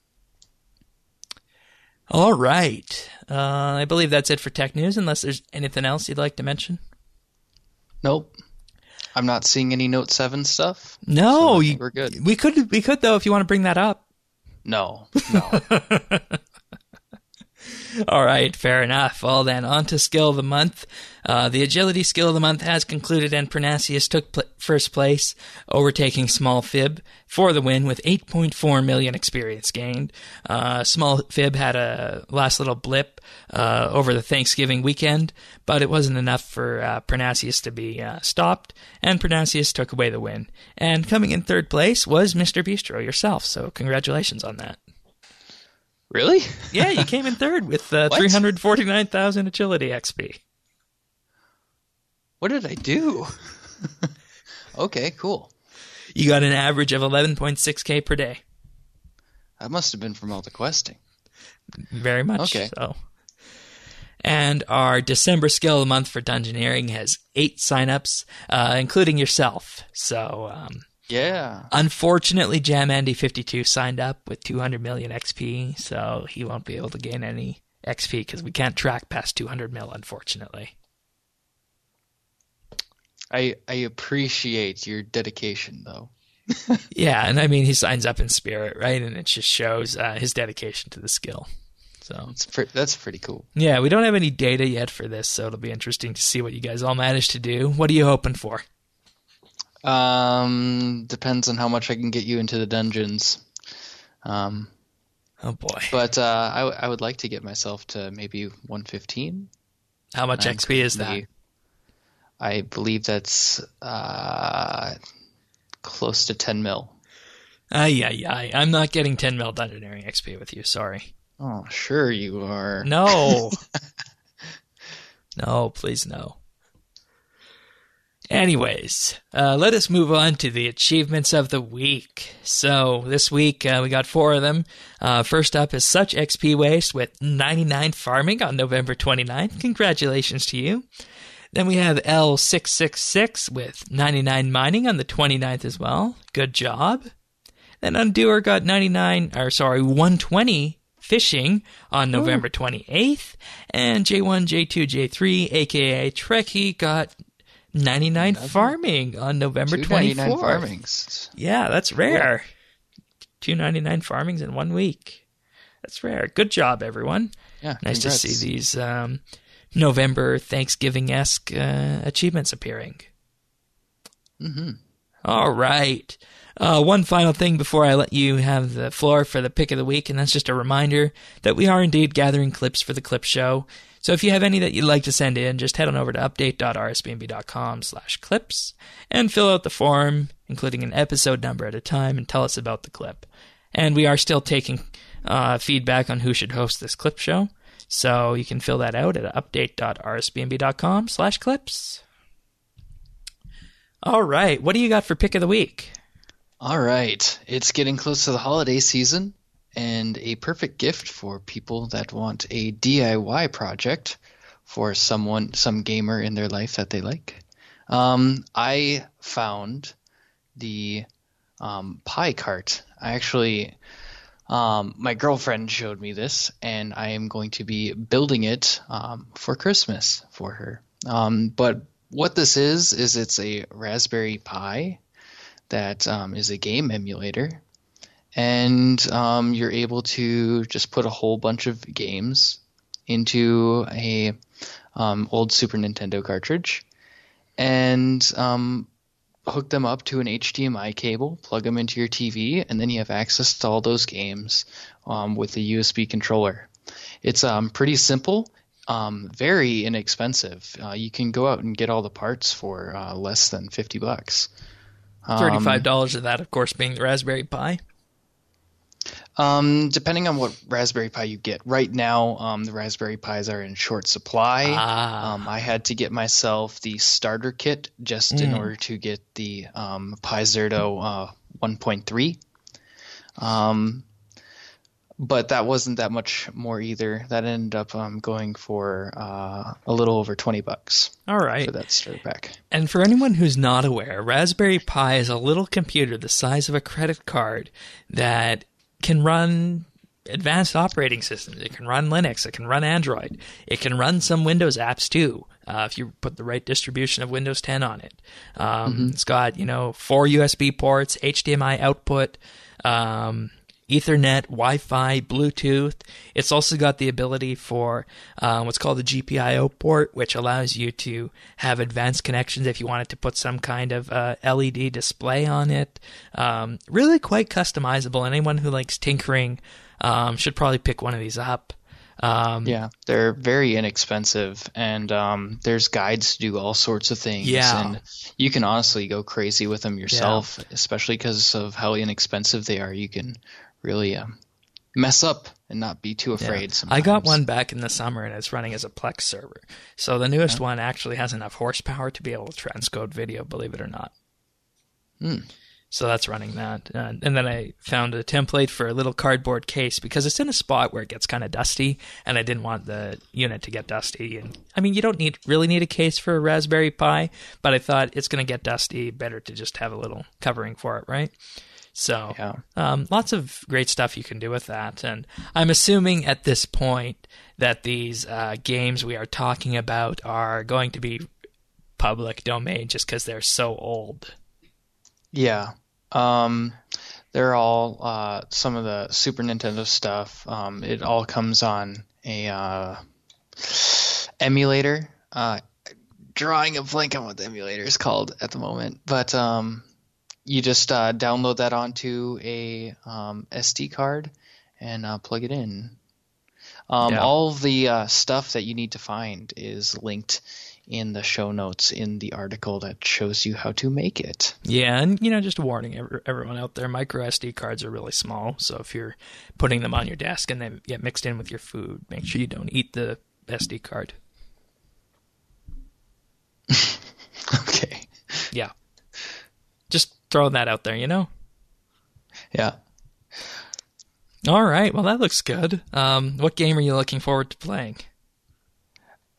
all right. Uh, I believe that's it for tech news, unless there's anything else you'd like to mention. Nope. I'm not seeing any Note seven stuff. No, so you, we're good. We could, we could though, if you want to bring that up. No, no. All right, fair enough. Well, then, on to Skill of the Month. Uh, the Agility Skill of the Month has concluded, and Pernasius took pl- first place, overtaking Small Fib for the win with eight point four million experience gained. Uh, Small Fib had a last little blip uh, over the Thanksgiving weekend, but it wasn't enough for uh, Pernasius to be uh, stopped, and Pernasius took away the win. And coming in third place was Mister Bistro yourself, so congratulations on that. Really? Yeah, you came in third with uh, three hundred forty-nine thousand agility X P. What did I do? Okay, cool. You got an average of eleven point six K per day. That must have been from all the questing. Very much okay. so. And our December Skill of the Month for Dungeoneering has eight signups, uh, including yourself. So, um, yeah. Unfortunately, Jam Andy fifty-two signed up with two hundred million X P, so he won't be able to gain any X P because we can't track past two hundred mil, unfortunately. I I appreciate your dedication, though. Yeah, and I mean, he signs up in spirit, right? And it just shows uh, his dedication to the skill. So it's pre- that's pretty cool. Yeah, we don't have any data yet for this, so it'll be interesting to see what you guys all managed to do. What are you hoping for? Um, depends on how much I can get you into the dungeons. Um, oh boy! But uh, I w- I would like to get myself to maybe one fifteen. How much I'm X P is that? I believe that's uh, close to ten mil. Ay, ay, ay. I'm not getting ten mil Dungeoneering X P with you, sorry. Oh, sure you are. No. No, please no. Anyways, uh, let us move on to the achievements of the week. So this week uh, we got four of them. Uh, first up is Such X P Waste with ninety-nine Farming on November twenty-ninth. Congratulations to you. Then we have L six six six with ninety-nine Mining on the twenty-ninth as well. Good job. Then Undoer got ninety-nine, or sorry, one twenty fishing on November twenty-eighth. And J one, J two, J three, aka Trekkie, got ninety-nine Another- farming on November two ninety-nine twenty-fourth. farmings. Yeah, that's rare. two ninety-nine farmings in one week. That's rare. Good job, everyone. Yeah, Nice to congrats. see these um, November Thanksgiving-esque uh, achievements appearing. Mm-hmm. All right. Uh, one final thing before I let you have the floor for the pick of the week, and that's just a reminder that we are indeed gathering clips for the clip show. So if you have any that you'd like to send in, just head on over to update.rsbnb.com slash clips and fill out the form, including an episode number at a time, and tell us about the clip. And we are still taking uh, feedback on who should host this clip show, so you can fill that out at update.rsbnb.com slash clips. All right, what do you got for pick of the week? All right. It's getting close to the holiday season, and a perfect gift for people that want a D I Y project for someone, some gamer in their life that they like. Um, I found the um, pie cart. I actually, um, my girlfriend showed me this, and I am going to be building it um, for Christmas for her. Um, but what this is, is it's a Raspberry Pi that um, is a game emulator. And um, you're able to just put a whole bunch of games into a um, old Super Nintendo cartridge and um, hook them up to an H D M I cable, plug them into your T V, and then you have access to all those games um, with a U S B controller. It's um, pretty simple, um, very inexpensive. Uh, you can go out and get all the parts for uh, less than fifty bucks. Um, thirty-five dollars of that, of course, being the Raspberry Pi. Um, depending on what Raspberry Pi you get. Right now, um, the Raspberry Pis are in short supply. Ah. Um, I had to get myself the starter kit just in Mm. order to get the um, Pi Zerto uh, one point three. Um, but that wasn't that much more either. That ended up um, going for uh, a little over twenty bucks All right. for that starter pack. And for anyone who's not aware, Raspberry Pi is a little computer the size of a credit card that can run advanced operating systems. It can run Linux. It can run Android. It can run some Windows apps too, uh, if you put the right distribution of Windows ten on it. Um, Mm-hmm. It's got, you know, four U S B ports, H D M I output, um, Ethernet, Wi-Fi, Bluetooth. It's also got the ability for um, what's called the G P I O port, which allows you to have advanced connections if you wanted to put some kind of uh, L E D display on it. Um, really quite customizable. Anyone who likes tinkering um, should probably pick one of these up. Um, Yeah, they're very inexpensive, and um, there's guides to do all sorts of things. Yeah. And you can honestly go crazy with them yourself, especially because of how inexpensive they are. You can really um, mess up and not be too Yeah. afraid. Sometimes. I got one back in the summer, and it's running as a Plex server. So the newest one actually has enough horsepower to be able to transcode video, believe it or not. Hmm. So that's running that. Uh, and then I found a template for a little cardboard case because it's in a spot where it gets kind of dusty, and I didn't want the unit to get dusty. And I mean, you don't need really need a case for a Raspberry Pi, but I thought it's going to get dusty. Better to just have a little covering for it, right? So Yeah. um, lots of great stuff you can do with that. And I'm assuming at this point that these uh, games we are talking about are going to be public domain just because they're so old. Yeah. Um, they're all uh, some of the Super Nintendo stuff. Um, it all comes on a uh, emulator. Uh, drawing a blank on what the emulator is called at the moment, but um, you just uh, download that onto a um, S D card and uh, plug it in. Um, Yeah. All of the uh, stuff that you need to find is linked in the show notes in the article that shows you how to make it. Yeah, and you know, just a warning every, everyone out there, micro S D cards are really small, so if you're putting them on your desk and they get mixed in with your food, make sure you don't eat the S D card. Okay. Yeah. Just throwing that out there, you know? Yeah. All right, well, that looks good. Um, what game are you looking forward to playing?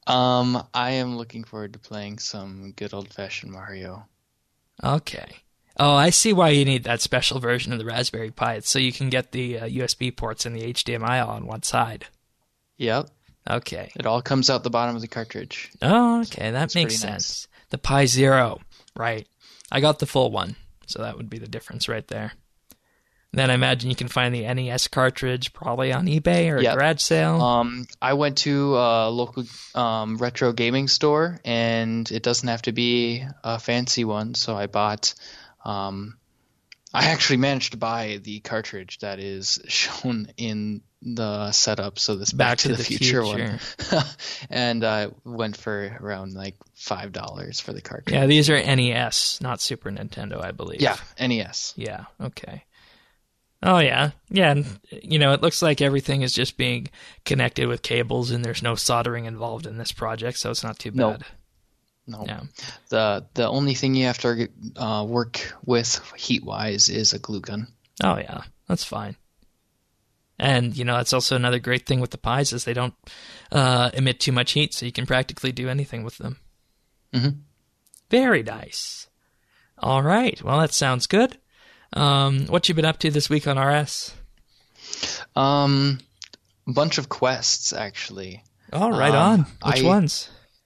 Um, I am looking forward to playing some good old-fashioned Mario. Okay. Oh, I see why you need that special version of the Raspberry Pi. It's so you can get the uh, U S B ports and the H D M I all on one side. Yep. Okay. It all comes out the bottom of the cartridge. Oh, okay. That That's makes pretty sense. Nice. The Pi Zero. Right. I got the full one, so that would be the difference right there. Then I imagine you can find the N E S cartridge probably on eBay or a Yep. garage sale. Um, I went to a local um, retro gaming store, and it doesn't have to be a fancy one, so I bought... Um, I actually managed to buy the cartridge that is shown in the setup, so this Back, Back to, to the, the Future, future. one. And I uh, went for around like five dollars for the cartridge. Yeah, these are N E S, not Super Nintendo, I believe. Yeah, N E S. Yeah, okay. Oh, yeah. Yeah, and, you know, it looks like everything is just being connected with cables, and there's no soldering involved in this project, so it's not too bad. Nope. No. Yeah. The the only thing you have to uh, work with heat-wise is a glue gun. Oh, yeah. That's fine. And, you know, that's also another great thing with the Pis is they don't uh, emit too much heat, so you can practically do anything with them. Mm-hmm. Very nice. All right. Well, that sounds good. Um, what you been up to this week on R S? Um, a bunch of quests, actually. Oh, right um, on. Which I, ones?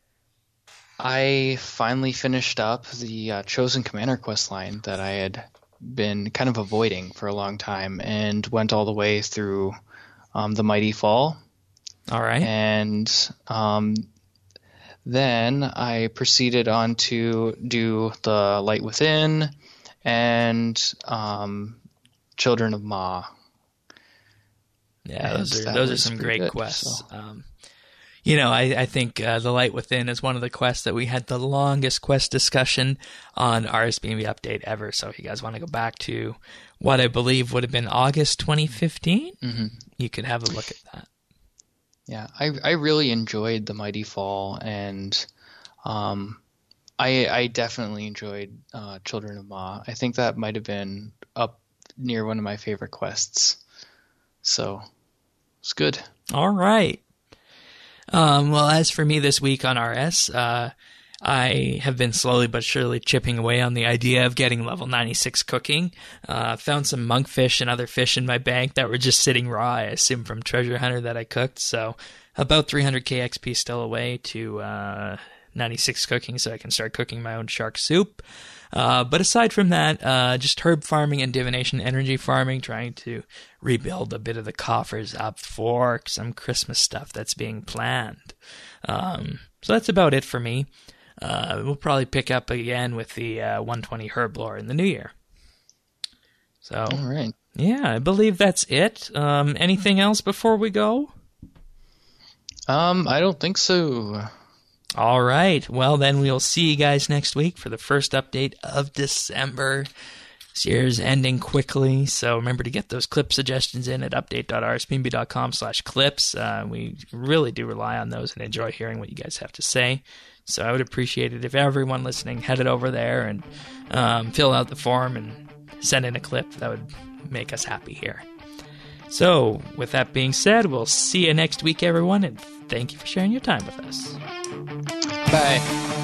I finally finished up the uh, Chosen Commander quest line that I had been kind of avoiding for a long time, and went all the way through um, the Mighty Fall. All right. And um, then I proceeded on to do the Light Within and um, Children of Ma. Yeah, those are those are some great good, quests. So. Um, you know, I, I think uh, The Light Within is one of the quests that we had the longest quest discussion on R S B M B Update ever. So if you guys want to go back to what I believe would have been August twenty fifteen, mm-hmm. you could have a look at that. Yeah, I I really enjoyed the Mighty Fall, and um, I I definitely enjoyed uh, Children of Ma. I think that might have been up near one of my favorite quests. So it's good. All right. Um, well, as for me this week on R S, uh, I have been slowly but surely chipping away on the idea of getting level ninety-six cooking. Uh, found some monkfish and other fish in my bank that were just sitting raw, I assume from Treasure Hunter that I cooked. So about three hundred K X P still away to uh, ninety-six cooking so I can start cooking my own shark soup. Uh, but aside from that, uh, just herb farming and divination energy farming, trying to rebuild a bit of the coffers up for some Christmas stuff that's being planned. Um, so that's about it for me. Uh, we'll probably pick up again with the uh, one twenty herb lore in the new year. So, all right. Yeah, I believe that's it. Um, anything else before we go? Um, I don't think so. All right. Well, then we'll see you guys next week for the first update of December. This year's ending quickly, so remember to get those clip suggestions in at update.rsbnb.com slash clips. Uh, we really do rely on those and enjoy hearing what you guys have to say. So I would appreciate it if everyone listening headed over there and um, fill out the form and send in a clip. That would make us happy here. So with that being said, we'll see you next week, everyone, and thank you for sharing your time with us. Bye.